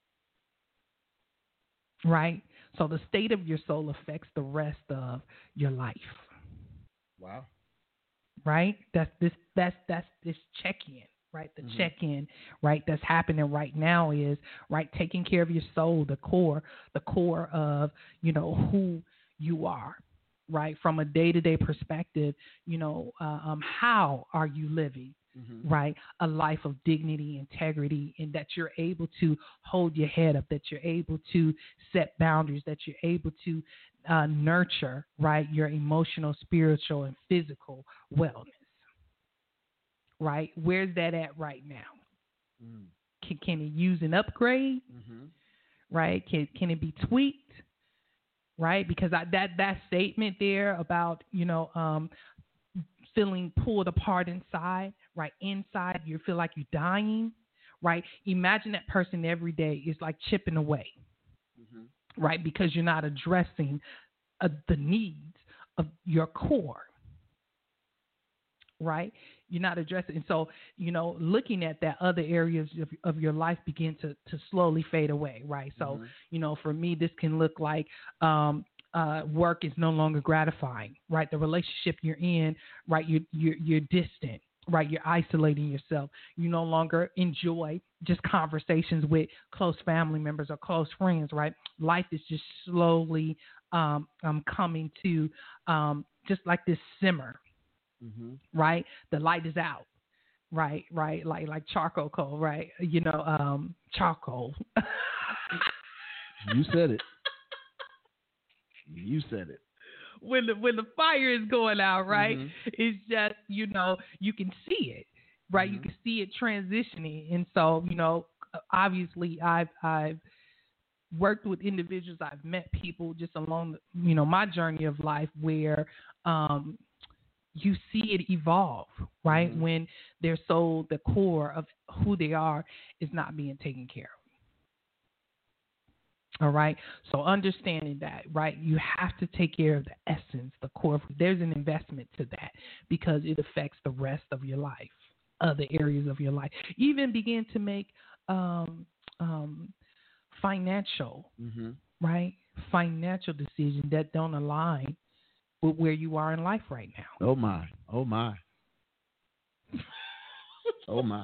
Right? So the state of your soul affects the rest of your life. Wow. Right? That's this that's that's this check-in, right? The mm-hmm. check-in, right, that's happening right now is, right, taking care of your soul, the core, the core of, you know, who you are. Right? From a day-to-day perspective, you know, uh, um, how are you living? Mm-hmm. Right, a life of dignity, integrity, and that you're able to hold your head up, that you're able to set boundaries, that you're able to uh, nurture, right, your emotional, spiritual, and physical wellness. Right, where's that at right now? Mm. Can, can it use an upgrade? Mm-hmm. Right, can can it be tweaked? Right, because I, that that statement there about, you know, um, feeling pulled apart inside, right? Inside, you feel like you're dying, right? Imagine that person every day is like chipping away, mm-hmm. right? Because you're not addressing uh, the needs of your core, right? You're not addressing. And so, you know, looking at that, other areas of, of your life begin to, to slowly fade away, right? So, mm-hmm. you know, for me, this can look like um, uh, work is no longer gratifying, right? The relationship you're in, right? You're, you're, you're distant, right? You're isolating yourself. You no longer enjoy just conversations with close family members or close friends, right? Life is just slowly um, um, coming to um, just like this simmer. Mm-hmm. Right, the light is out. Right, right, like like charcoal coal. Right, you know, um, charcoal. You said it. You said it. When the when the fire is going out, right? Mm-hmm. It's just, you know, you can see it, right? Mm-hmm. You can see it transitioning, and so, you know, obviously, I've I've worked with individuals, I've met people just along, you know, my journey of life where. Um, You see it evolve, right? Mm-hmm. When their soul, the core of who they are, is not being taken care of. All right. So understanding that, right? You have to take care of the essence, the core. There's an investment to that because it affects the rest of your life, other areas of your life. Even begin to make um, um, financial, mm-hmm. right? Financial decisions that don't align with where you are in life right now. Oh my, oh my, oh my.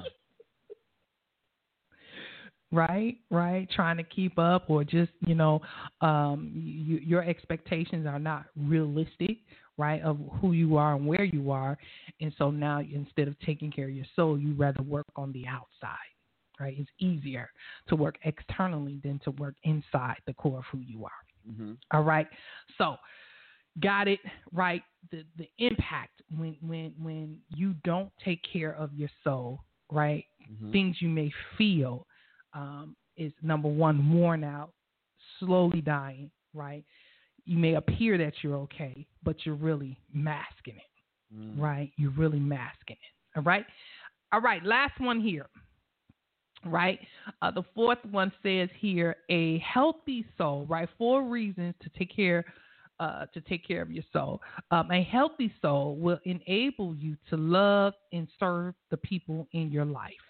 Right, right. Trying to keep up, or just, you know, um, you, your expectations are not realistic, right, of who you are and where you are. And so now, instead of taking care of your soul, you rather work on the outside, right? It's easier to work externally than to work inside the core of who you are. Mm-hmm. All right. So, got it, right? The the impact when when when you don't take care of your soul, right? Mm-hmm. Things you may feel um, is number one, worn out, slowly dying, right? You may appear that you're okay, but you're really masking it, mm. right? You're really masking it. All right, all right. Last one here, right? Uh, the fourth one says here, a healthy soul, right? Four reasons to take care. Uh, to take care of your soul. Um, a healthy soul will enable you to love and serve the people in your life,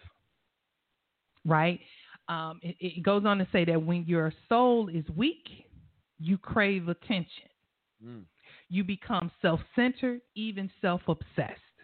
right? Um, it, it goes on to say that when your soul is weak, you crave attention. Mm. You become self-centered, even self-obsessed,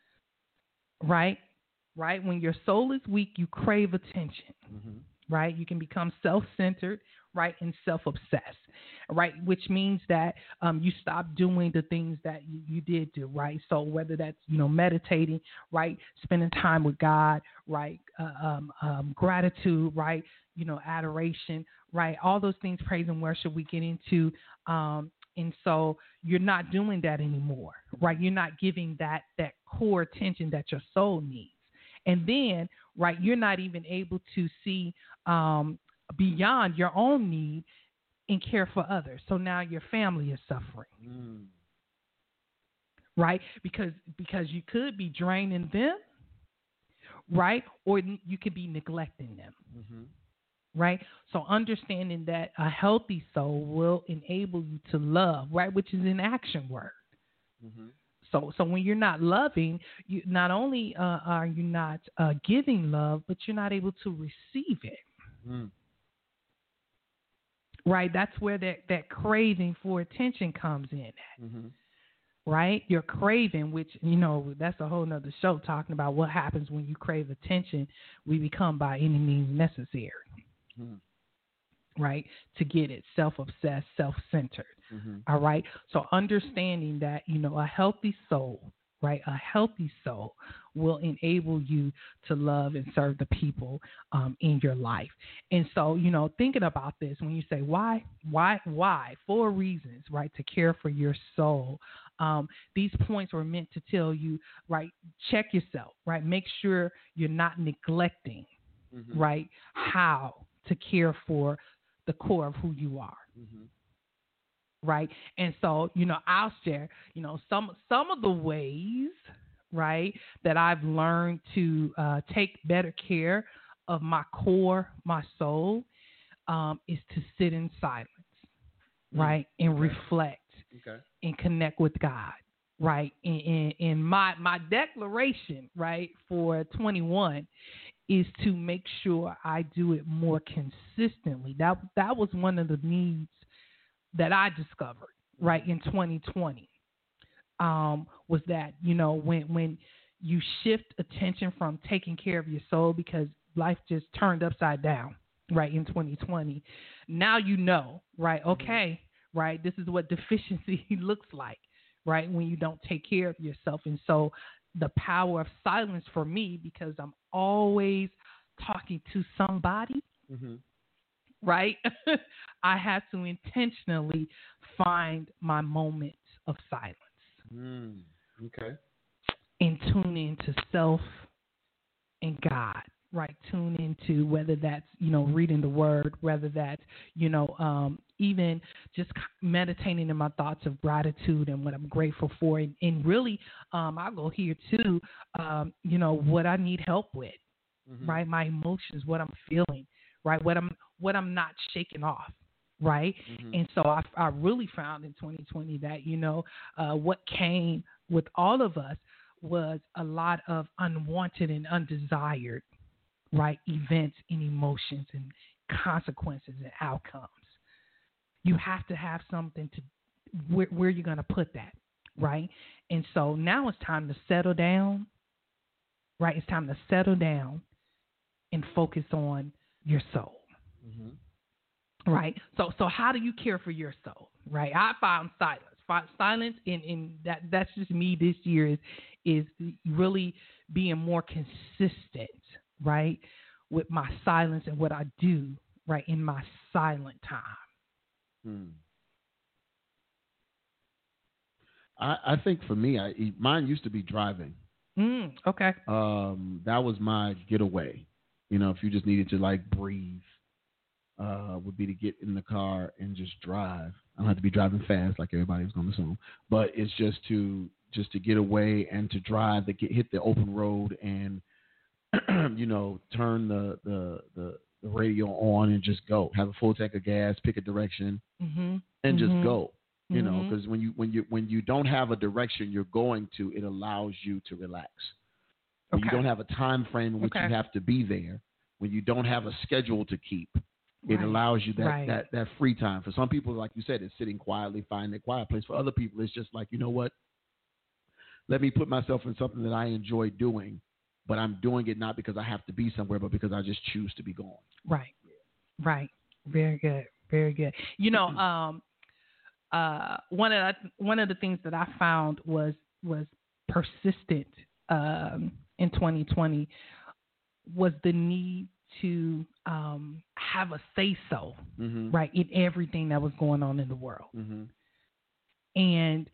right? Right? When your soul is weak, you crave attention, mm-hmm. right? You can become self-centered, right, and self-obsessed, right, which means that um, you stop doing the things that you, you did do, right? So whether that's, you know, meditating, right, spending time with God, right, uh, um, um, gratitude, right, you know, adoration, right, all those things, praise and worship we get into, um, and so you're not doing that anymore, right? You're not giving that that core attention that your soul needs. And then, right, you're not even able to see um, beyond your own need and care for others. So now your family is suffering, mm. right? Because because you could be draining them, right? Or you could be neglecting them, mm-hmm. right? So understanding that a healthy soul will enable you to love, right, which is an action word. Mm-hmm. So so when you're not loving, you not only uh, are you not uh, giving love, but you're not able to receive it. Mm. Right, that's where that, that craving for attention comes in at. Mm-hmm. Right, your craving, which, you know, that's a whole nother show talking about what happens when you crave attention. We become by any means necessary, mm-hmm. right, to get it, self-obsessed, self-centered. Mm-hmm. All right, so understanding that, you know, a healthy soul, right, a healthy soul will enable you to love and serve the people um, in your life. And so, you know, thinking about this, when you say why, why, why, four reasons, right, to care for your soul. Um, these points were meant to tell you, right, check yourself, right, make sure you're not neglecting, mm-hmm. right, how to care for the core of who you are. Mm-hmm. right? And so, you know, I'll share, you know, some some of the ways, right, that I've learned to uh, take better care of my core, my soul, um, is to sit in silence, right, mm, and okay. reflect okay. and connect with God, right? And, and, and my my declaration, right, for twenty-one is to make sure I do it more consistently. That that was one of the needs that I discovered, right, in twenty twenty, um, was that, you know, when when you shift attention from taking care of your soul, because life just turned upside down, right, in twenty twenty. Now you know, right, okay, mm-hmm. right, this is what deficiency looks like, right, when you don't take care of yourself. And so the power of silence for me, because I'm always talking to somebody, mm-hmm. right, I have to intentionally find my moments of silence. Mm, okay. And tune into self and God, right? Tune into whether that's, you know, reading the word, whether that's, you know, um, even just meditating in my thoughts of gratitude and what I'm grateful for. And, and really, um, I'll go here too, um, you know, what I need help with, mm-hmm. right? My emotions, what I'm feeling, right? What I'm, what I'm not shaking off. Right. Mm-hmm. And so I, I really found in twenty twenty that, you know, uh, what came with all of us was a lot of unwanted and undesired, right, events and emotions and consequences and outcomes. You have to have something to where, where you're going to put that. Right. And so now it's time to settle down. Right. It's time to settle down and focus on your soul. Mm-hmm. Right. So so how do you care for your soul? Right. I found silence. Find silence in, in that that's just me this year is is really being more consistent, right, with my silence and what I do, right, in my silent time. Hmm. I, I think for me, I mine used to be driving. Mm, okay. Um, that was my getaway. You know, if you just needed to like breathe. Uh, would be to get in the car and just drive. I don't have to be driving fast like everybody was going to assume, but it's just to just to get away and to drive, to get hit the open road and you know turn the, the the the radio on and just go. Have a full tank of gas, pick a direction, mm-hmm. and just mm-hmm. go. You mm-hmm. know, because when you when you when you don't have a direction you're going to, it allows you to relax. When okay. you don't have a time frame in which okay. you have to be there, when you don't have a schedule to keep. It right. allows you that, right. that, that free time. For some people, like you said, it's sitting quietly, finding a quiet place. For other people, it's just like, you know what? Let me put myself in something that I enjoy doing, but I'm doing it not because I have to be somewhere, but because I just choose to be gone. Right. Right. Very good. Very good. You know, um, uh, one of the, one of the things that I found was was persistent um, in twenty twenty was the need to um, have a say-so, mm-hmm. right, in everything that was going on in the world. Mm-hmm. And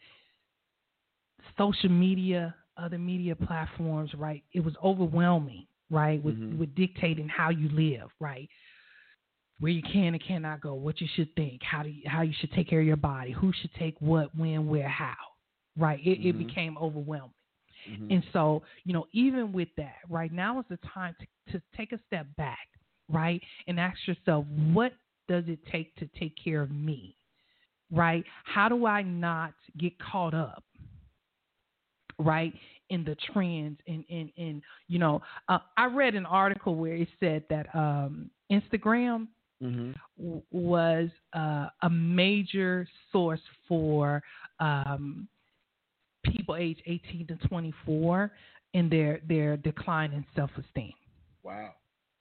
social media, other media platforms, right, it was overwhelming, right, with, mm-hmm. with dictating how you live, right, where you can and cannot go, what you should think, how do you, how you should take care of your body, who should take what, when, where, how, right, it, mm-hmm. it became overwhelming. Mm-hmm. And so, you know, even with that, right, now is the time to, to take a step back, right, and ask yourself, what does it take to take care of me, right? How do I not get caught up, right, in the trends? And, and, and you know, uh, I read an article where it said that um, Instagram mm-hmm. w- was uh, a major source for um people age eighteen to twenty-four in their, their decline in self-esteem. Wow.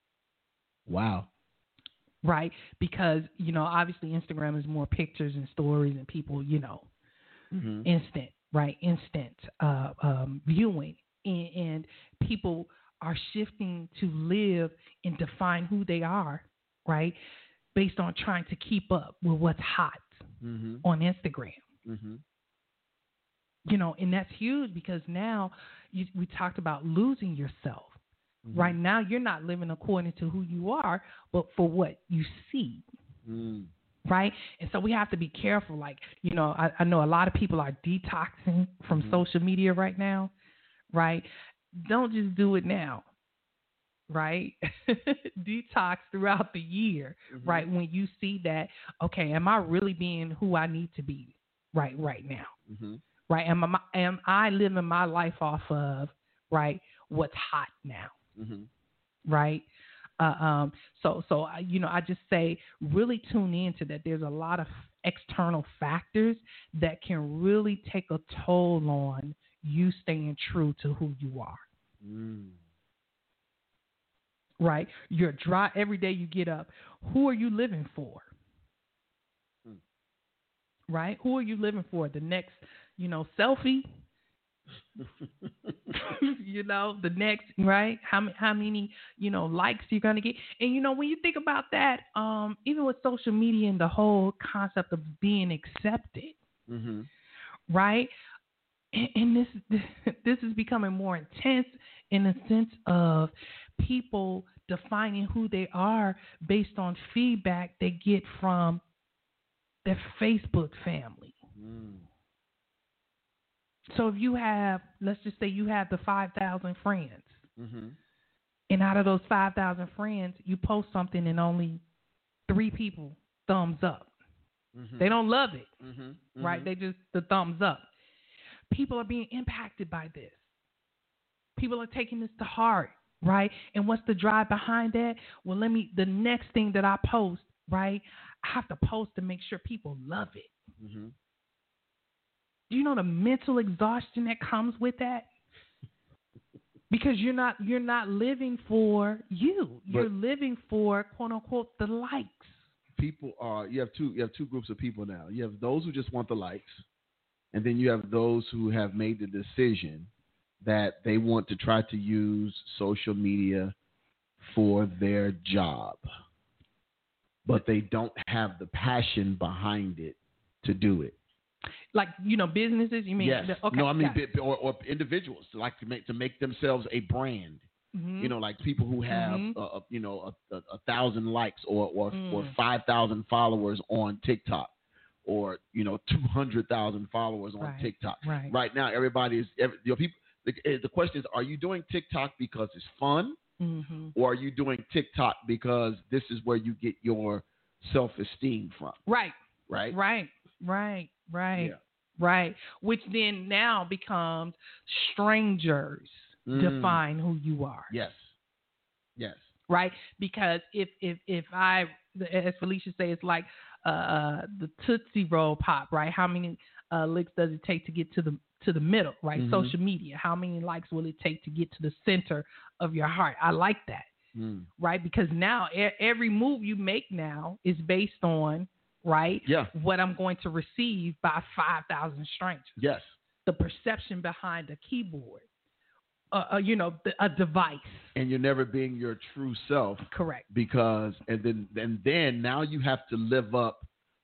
Wow. Right. Because, you know, obviously Instagram is more pictures and stories and people, you know, mm-hmm. instant, right. Instant uh, um, viewing. And, and people are shifting to live and define who they are, right, based on trying to keep up with what's hot mm-hmm. on Instagram. Mm-hmm. You know, and that's huge because now you, we talked about losing yourself. Mm-hmm. Right now, you're not living according to who you are, but for what you see. Mm. right? And so we have to be careful. Like, you know, I, I know a lot of people are detoxing from mm-hmm. social media right now, right? Don't just do it now, right? Detox throughout the year, mm-hmm. right? When you see that, okay, am I really being who I need to be right right now, mm-hmm. right? Am I, am I living my life off of, right, what's hot now, mm-hmm. right? Uh, um, so, so I, you know, I just say really tune into that. There's a lot of external factors that can really take a toll on you staying true to who you are. Mm. Right? You're dry every day you get up. Who are you living for? Mm. Right? Who are you living for? The next, you know, selfie? You know, the next, right? How how many, you know, likes you're gonna get? And you know, when you think about that, um, even with social media and the whole concept of being accepted, mm-hmm. right? And, and this this is becoming more intense in the sense of people defining who they are based on feedback they get from their Facebook family. Mm. So if you have, let's just say you have the five thousand friends, mm-hmm. and out of those five thousand friends, you post something and only three people thumbs up. Mm-hmm. They don't love it, mm-hmm. Mm-hmm. right? They just, the thumbs up. People are being impacted by this. People are taking this to heart, right? And what's the drive behind that? Well, let me, the next thing that I post, right, I have to post to make sure people love it. Mm-hmm. Do you know the mental exhaustion that comes with that? Because you're not you're not living for you. You're but living for, quote unquote, the likes. People are you have two you have two groups of people now. You have those who just want the likes, and then you have those who have made the decision that they want to try to use social media for their job. But they don't have the passion behind it to do it. Like, you know, businesses, you mean? Yes. The, okay, no, I mean, or, or individuals like to make to make themselves a brand. Mm-hmm. You know, like people who have, mm-hmm. uh, you know, a, a, a thousand likes or or, mm. or five thousand followers on TikTok, or you know, two hundred thousand followers on right. TikTok. Right. Right now, everybody is. Every, you know, people. The, the question is, are you doing TikTok because it's fun, mm-hmm. or are you doing TikTok because this is where you get your self-esteem from? Right. Right. Right. Right. Right. Yeah. Right. Which then now becomes strangers mm. define who you are. Yes. Yes. Right. Because if if if I, as Felicia say, it's like uh, the Tootsie Roll Pop. Right. How many uh, licks does it take to get to the to the middle? Right. Mm-hmm. Social media. How many likes will it take to get to the center of your heart? I like that. Mm. Right. Because now e- every move you make now is based on, right? Yeah. What I'm going to receive by five thousand strangers. Yes. The perception behind a keyboard, uh, uh, you know, the, a device. And you're never being your true self. Correct. Because, and then, and then now you have to live up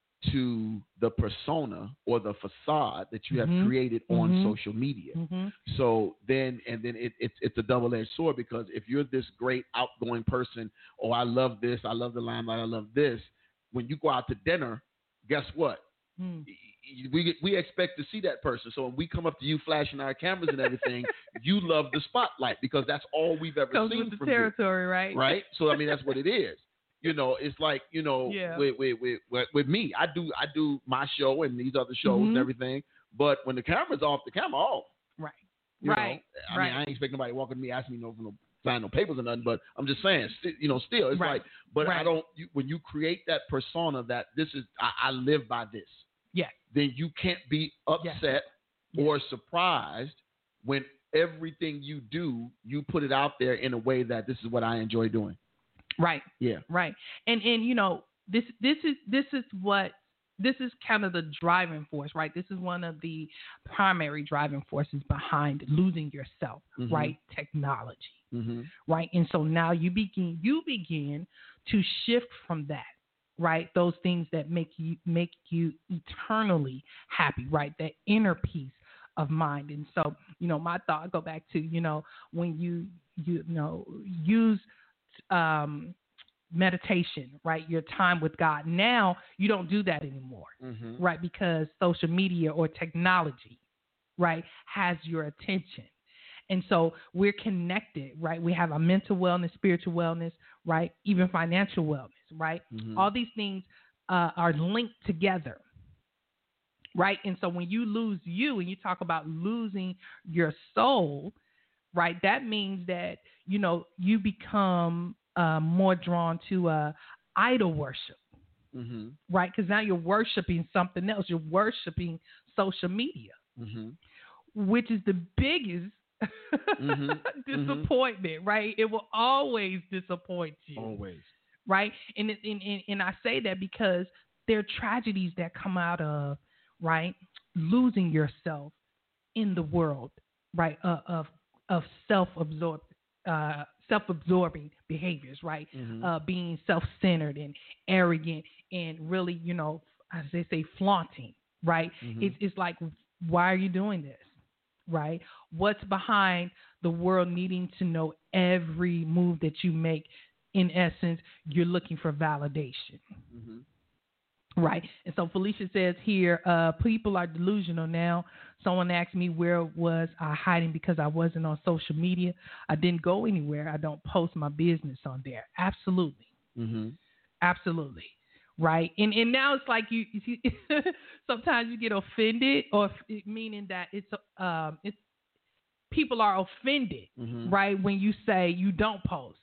to the persona or the facade that you mm-hmm. have created on mm-hmm. social media. Mm-hmm. So then, and then it, it's it's a double-edged sword, because if you're this great outgoing person, oh, I love this, I love the limelight, I love this. When you go out to dinner, guess what? Mm. We we expect to see that person. So when we come up to you flashing our cameras and everything, you love the spotlight, because that's all we've ever Comes seen with the from territory, you. right? Right? So, I mean, that's what it is. You know, it's like, you know, yeah. with, with, with, with me, I do I do my show and these other shows mm-hmm. and everything. But when the camera's off, the camera off. Right. You right. know? I right. mean, I ain't expecting nobody walking to me asking me no, no sign no papers or nothing. But I'm just saying, st- you know, still, it's right. like, but right. I don't. You, when you create that persona that this is, I, I live by this. Yeah. Then you can't be upset yes. or surprised when everything you do, you put it out there in a way that this is what I enjoy doing. Right. Yeah. Right. And and you know, this this is this is what this is kind of the driving force, right? This is one of the primary driving forces behind losing yourself, mm-hmm. right? Technology. Mm-hmm. Right. And so now you begin you begin to shift from that, right? Those things that make you make you eternally happy, right? That inner peace of mind. And so, you know, my thought go back to, you know, when you you know use um, meditation, right? Your time with God. Now you don't do that anymore, mm-hmm. right? Because social media or technology, right, has your attention. And so we're connected, right? We have our mental wellness, spiritual wellness, right? Even financial wellness, right? Mm-hmm. All these things uh, are linked together, right? And so when you lose you and you talk about losing your soul, right, that means that, you know, you become uh, more drawn to uh, idol worship, mm-hmm. right? Because now you're worshiping something else. You're worshiping social media, mm-hmm. which is the biggest mm-hmm. disappointment, mm-hmm. right? It will always disappoint you. Always. Right? And, and, and, and I say that because there are tragedies that come out of, right, losing yourself in the world, right, uh, of of self-absorbed, uh, self-absorbing behaviors, right, mm-hmm. uh, being self-centered and arrogant and really, you know, as they say, flaunting, right? Mm-hmm. It's, it's like, why are you doing this? Right? What's behind the world needing to know every move that you make? In essence, you're looking for validation. Mm-hmm. Right. And so Felicia says here, uh, people are delusional now. Someone asked me where was I hiding because I wasn't on social media. I didn't go anywhere. I don't post my business on there. Absolutely. Mm-hmm. Absolutely. Right. And and now it's like you, you sometimes you get offended, or meaning that it's um it's people are offended, mm-hmm. right, when you say you don't post.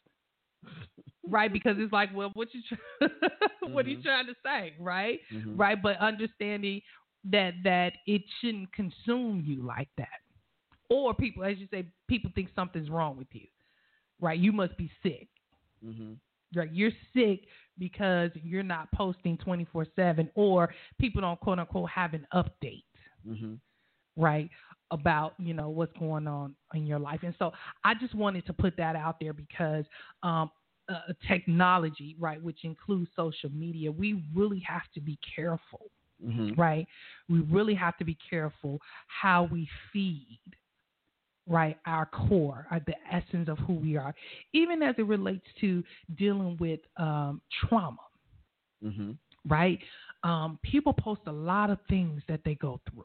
Right, because it's like, well, what you try- what mm-hmm. are you trying to say, right? Mm-hmm. Right, but understanding that that it shouldn't consume you like that, or people, as you say, people think something's wrong with you, right? You must be sick, mm-hmm. right? You're sick because you're not posting twenty-four seven, or people don't quote unquote have an update, mm-hmm. right, about, you know, what's going on in your life. And so I just wanted to put that out there because um, uh, technology, right, which includes social media, we really have to be careful, mm-hmm. right? We really have to be careful how we feed, right, our core, uh, the essence of who we are, even as it relates to dealing with um, trauma, mm-hmm. right? Um, people post a lot of things that they go through.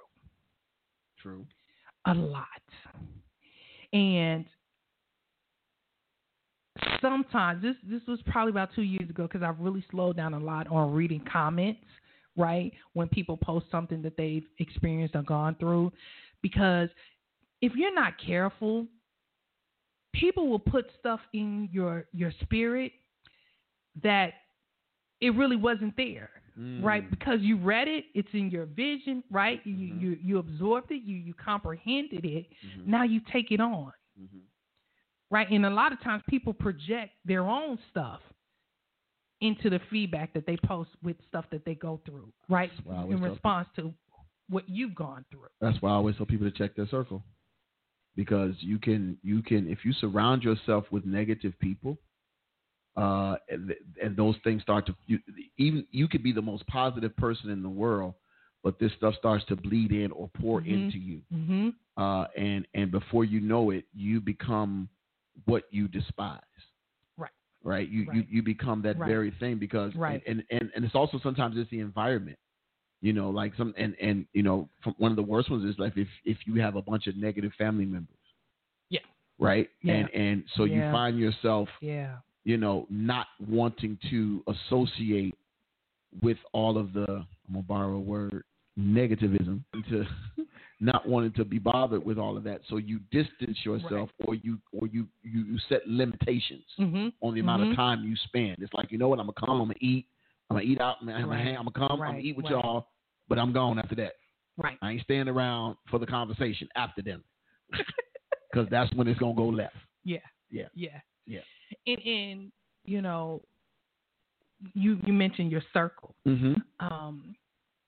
True. A lot. And sometimes, this this was probably about two years ago, because I've really slowed down a lot on reading comments, right, when people post something that they've experienced or gone through. Because if you're not careful, people will put stuff in your your spirit that it really wasn't there. Mm. Right, because you read it, it's in your vision, right? You mm-hmm. you you absorbed it, you you comprehended it. Mm-hmm. Now you take it on, mm-hmm. right? And a lot of times people project their own stuff into the feedback that they post with stuff that they go through, right? In response to what you've gone through. That's why I always tell people to check their circle, because you can you can if you surround yourself with negative people. Uh, and, and those things start to you, even you could be the most positive person in the world, but this stuff starts to bleed in or pour mm-hmm. into you, mm-hmm. uh, and and before you know it, you become what you despise. Right. Right. You right. you you become that right. very thing because right. and, and and it's also sometimes it's the environment. You know, like some and and you know, from one of the worst ones is like if if you have a bunch of negative family members. Yeah. Right. Yeah. And and so yeah. you find yourself. Yeah. You know, not wanting to associate with all of the, I'm going to borrow a word, negativism, to not wanting to be bothered with all of that. So you distance yourself right. or you or you, you, you set limitations mm-hmm. on the amount mm-hmm. of time you spend. It's like, you know what, I'm going to come, I'm going to eat, I'm going to eat out, I'm going right. to I'm going to come, right. I'm going to eat with right. y'all, but I'm gone after that. Right. I ain't staying around for the conversation after them because that's when it's going to go left. Yeah. Yeah. Yeah. Yeah. And, and you know, you you mentioned your circle. Mm-hmm. Um,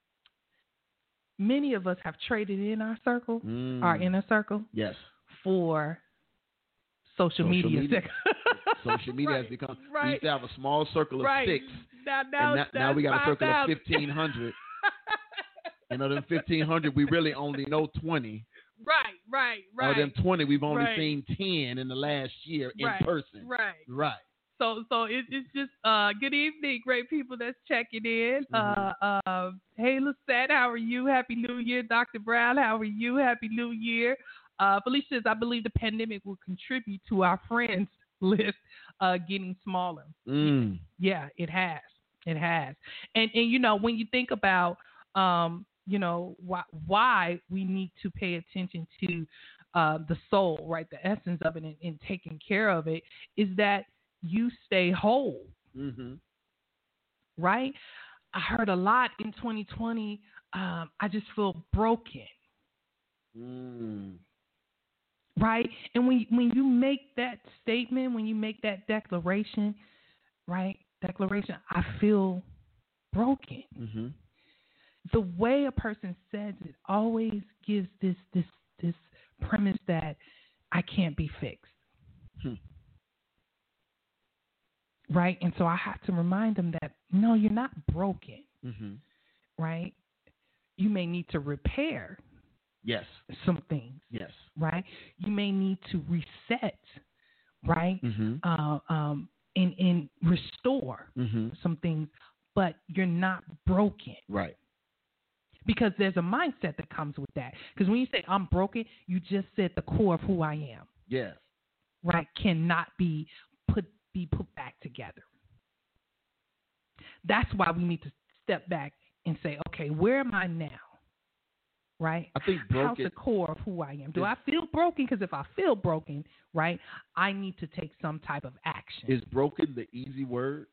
many of us have traded in our circle, mm. our inner circle, yes, for social, social media. media. Social media right. has become. Right. We used to have a small circle of right. six, now, now, and now, now we got a circle five, of fifteen hundred. And of them fifteen hundred, we really only know twenty. Right, right, right. Of them twenty, we've only right. seen ten in the last year in right, person. Right, right. so so it, it's just uh, good evening, great people that's checking in. Mm-hmm. Uh, uh, hey, Lisette, how are you? Happy New Year. Doctor Brown, how are you? Happy New Year. Uh, Felicia says, I believe the pandemic will contribute to our friends list uh, getting smaller. Mm. Yeah, it has. It has. And, and you know, when you think about, um, you know, why, why we need to pay attention to uh, the soul, right, the essence of it and, and taking care of it, is that you stay whole, mm-hmm. right? I heard a lot in twenty twenty, um, I just feel broken. Mm. Right? And when when you make that statement, when you make that declaration, right? Declaration, I feel broken. Mm-hmm. The way a person says it always gives this this this premise that I can't be fixed. Hmm. Right? And so I have to remind them that no, you're not broken. Mm-hmm. Right? You may need to repair. Yes. Some things. Yes. Right? You may need to reset, right? Mm-hmm. Uh, um, and, and restore mm-hmm. some things, but you're not broken. Right. Because there's a mindset that comes with that. Because when you say I'm broken, you just said the core of who I am. Yeah. Right? Cannot be put be put back together. That's why we need to step back and say, okay, where am I now? Right? I think broken. How's the core of who I am? Do I feel broken? Because if I feel broken, right, I need to take some type of action. Is broken the easy word?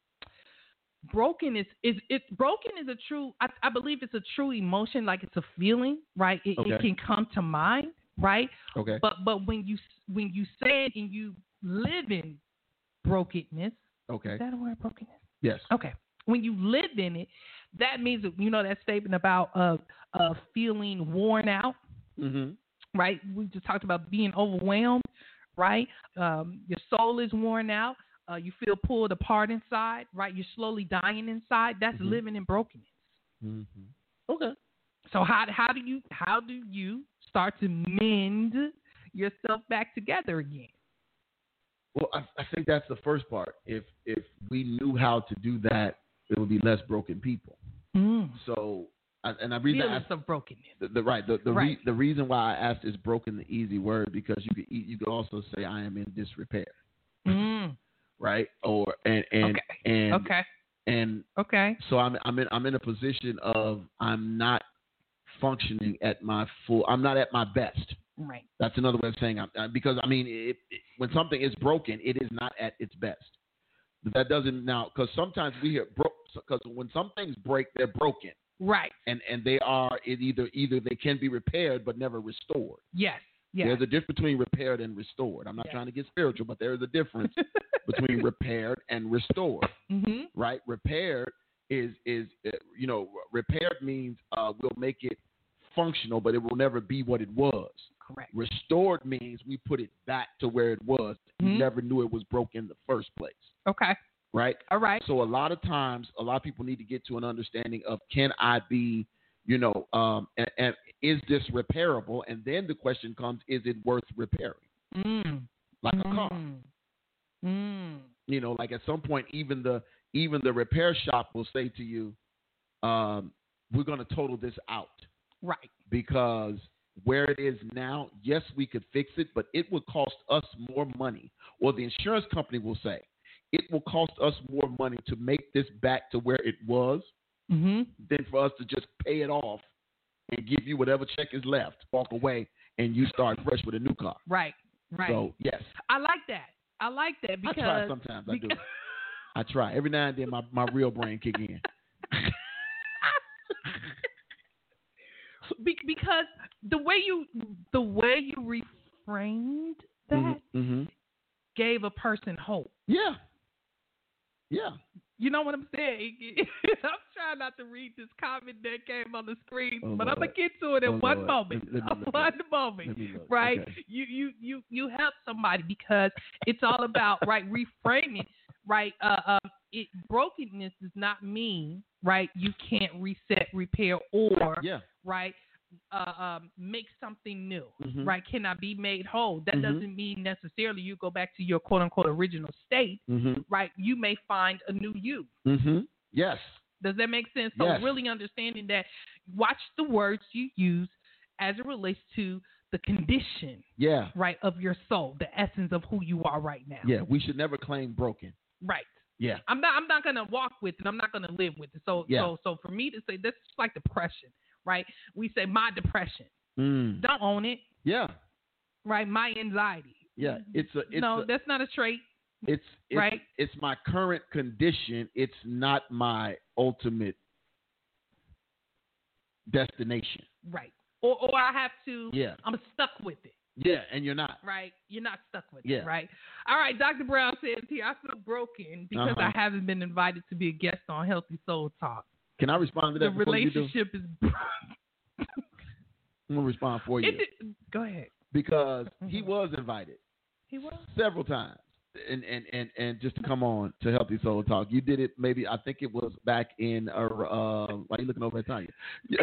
Broken is is it broken is a true. I, I believe it's a true emotion, like it's a feeling, right? It, okay. it can come to mind, right? Okay. But but when you when you say it and you live in brokenness, okay, is that a word, brokenness? Yes. Okay. When you live in it, that means that, you know, that statement about uh, uh, feeling worn out, mm-hmm. right? We just talked about being overwhelmed, right? Um, your soul is worn out. Uh, you feel pulled apart inside, right? You're slowly dying inside. That's mm-hmm. living in brokenness. Mm-hmm. Okay. So how how do you how do you start to mend yourself back together again? Well, I, I think that's the first part. If if we knew how to do that, it would be less broken people. Mm. So, and I read Feelings of brokenness. The, the right, the the, right. Re, the reason why I asked is broken the easy word because you could you could also say I am in disrepair, mm. right? Or and and okay. and okay, and okay. So I'm I'm in I'm in a position of I'm not functioning at my full. I'm not at my best. Right. That's another way of saying I'm, because I mean it, it, when something is broken, it is not at its best. That doesn't now because sometimes we hear broke because when some things break, they're broken. Right. And and they are it either either they can be repaired but never restored. Yes. Yes. There's a difference between repaired and restored. I'm not yes. trying to get spiritual, but there is a difference between repaired and restored. Mm-hmm. Right? Repaired is is uh, you know repaired means uh, we'll make it functional, but it will never be what it was. Correct. Restored means we put it back to where it was. Mm-hmm. You never knew it was broken in the first place. Okay. Right? All right. So a lot of times, a lot of people need to get to an understanding of can I be, you know, um, and, and is this repairable? And then the question comes, is it worth repairing? Mm. Like mm. a car. Mm. You know, like at some point, even the even the repair shop will say to you, um, we're going to total this out. Right. Because where it is now, yes, we could fix it, but it would cost us more money. Or the insurance company will say, it will cost us more money to make this back to where it was mm-hmm. than for us to just pay it off and give you whatever check is left, walk away, and you start fresh with a new car. Right, right. So, yes. I like that. I like that because... I try sometimes. I do. I try. Every now and then my, my real brain kick in. Be- because the way you the way you reframed that mm-hmm, mm-hmm. gave a person hope. Yeah. Yeah. You know what I'm saying? I'm trying not to read this comment that came on the screen, oh, but Lord. I'm gonna get to it in oh, one Lord. moment. Let, let me one moment, right? Okay. You you you you help somebody because it's all about right reframing, right? Uh, um, it, brokenness does not mean right you can't reset, repair, or yeah. right uh, um, make something new, mm-hmm. right? Cannot be made whole. That mm-hmm. doesn't mean necessarily you go back to your quote unquote original state, mm-hmm. right? You may find a new you. Mm-hmm. Yes. Does that make sense? So yes. really understanding that, watch the words you use as it relates to the condition, yeah, right, of your soul, the essence of who you are right now. Yeah, we should never claim broken. Right. Yeah. I'm not. I'm not gonna walk with it. I'm not gonna live with it. So, yeah. so, so for me to say that's like depression, right? We say my depression. Mm. Don't own it. Yeah. Right. My anxiety. Yeah. It's a. It's no, a, that's not a trait. It's, it's right. It's my current condition. It's not my ultimate destination. Right. Or, or I have to. Yeah. I'm stuck with it. Yeah, and you're not. Right. You're not stuck with yeah. it. Right. All right. Doctor Brown says here, I feel broken because uh-huh. I haven't been invited to be a guest on Healthy Soul Talk. Can I respond to that? The before relationship you do? is broken. I'm gonna respond for you. It, go ahead. Because mm-hmm. he was invited. He was several times, and and and and just to come on to Healthy Soul Talk. You did it. Maybe I think it was back in. Uh, uh why are you looking over at Tanya?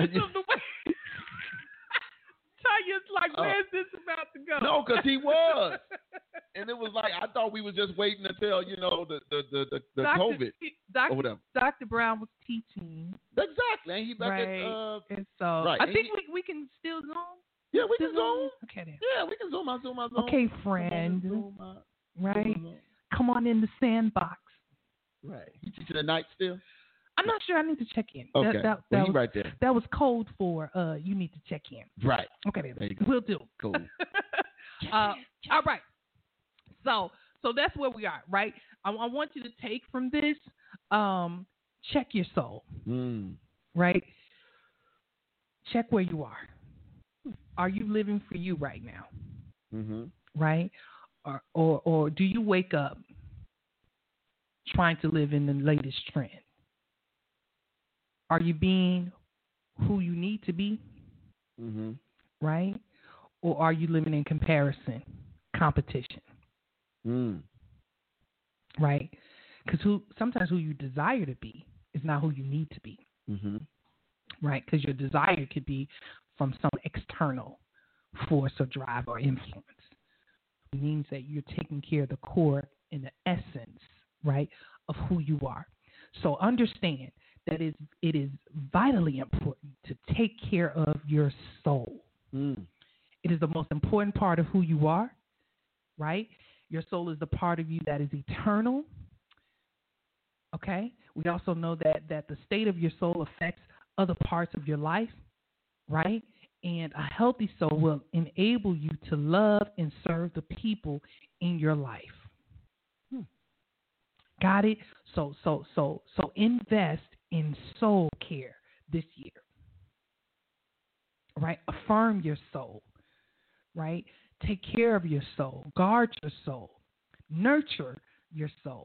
Tanya's like, where's uh, this about to go? No, because he was. And it was like, I thought we was just waiting until, you know, the the, the, the, the Doctor COVID Doctor or whatever. Doctor Brown was teaching. Exactly. And he back right. at, uh, and so right. I and think he, we, we can still Zoom. Yeah, we still can Zoom. Okay, then. Yeah, we can Zoom out, Zoom out, Zoom. Okay, friend. Zoom out, right. Zoom out. Come on in the sandbox. Right. You teaching at night still? I'm not sure. I need to check in. Okay. That, that, that well, was, you right there. That was code for uh, you need to check in. Right. Okay, then. There you go. We'll do. Cool. uh, all right. So, so that's where we are, right? I, I want you to take from this, um, check your soul, mm. right? Check where you are. Are you living for you right now? Mm-hmm. Right? Or, or, or do you wake up trying to live in the latest trend? Are you being who you need to be? Mm-hmm. Right? Or are you living in comparison, competition? Mm. Right? Because who sometimes who you desire to be is not who you need to be. Mm-hmm. Right? Because your desire could be from some external force or drive or influence. It means that you're taking care of the core and the essence, right, of who you are. So understand that is it is vitally important to take care of your soul. Mm. It is the most important part of who you are, right? Your soul is the part of you that is eternal. Okay? We also know that that the state of your soul affects other parts of your life, right? And a healthy soul will enable you to love and serve the people in your life. Hmm. Got it? So so so so invest in soul care this year. Right? Affirm your soul. Right? Take care of your soul. Guard your soul. Nurture your soul.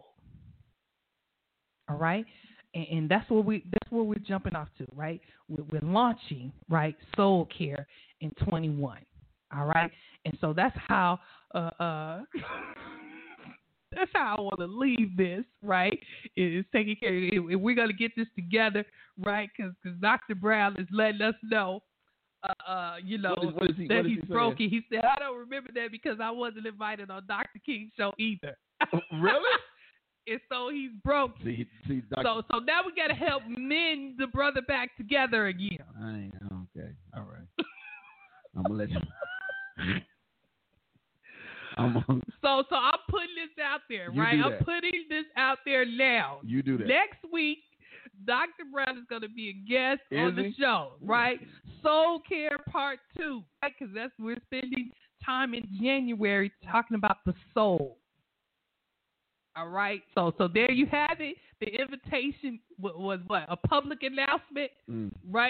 All right? And, and that's where we that's where we're jumping off to, right? We're, we're launching, right, soul care in twenty-one. All right? And so that's how uh, uh that's how I want to leave this, right? Is taking care of it. We're going to get this together, right? Because Doctor Brown is letting us know, uh, uh, you know, what is, what is he, that what is he's he broken. He said, I don't remember that because I wasn't invited on Doctor King's show either. Really? And so he's broke. See, see, so so now we got to help mend the brother back together again. I ain't, okay. All right. I'm going to let you. I'm on. So, so I'm putting this out there, You right? do I'm that. putting this out there now. You do that. Next week, Doctor Brown is going to be a guest Is on the he? show, right? Soul Care Part Two, right? Because that's we're spending time in January talking about the soul. All right. So, so there you have it. The invitation was, was what? A public announcement, Mm. right?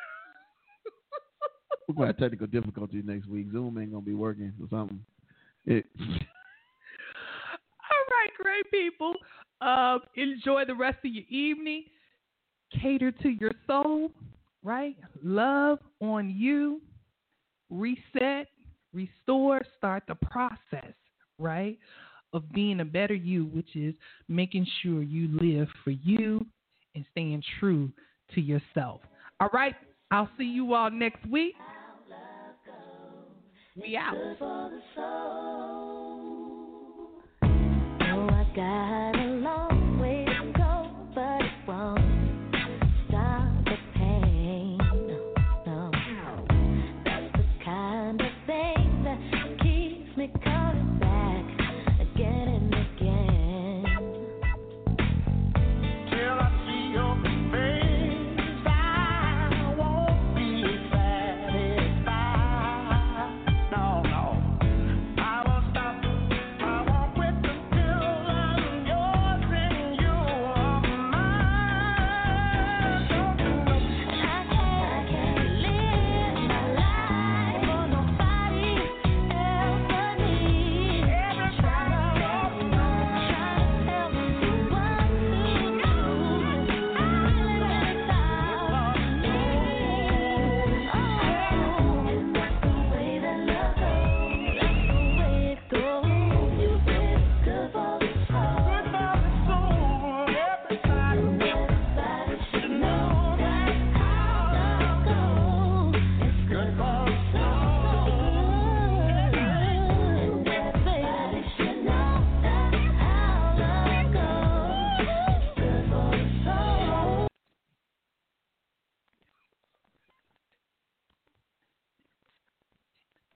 We're going to have technical difficulties next week. Zoom ain't going to be working or something. It. All right, great people. Um, enjoy the rest of your evening. Cater to your soul, right? Love on you. Reset, restore, start the process, right, of being a better you, which is making sure you live for you and staying true to yourself. All right? I'll see you all next week. We out. Oh, I got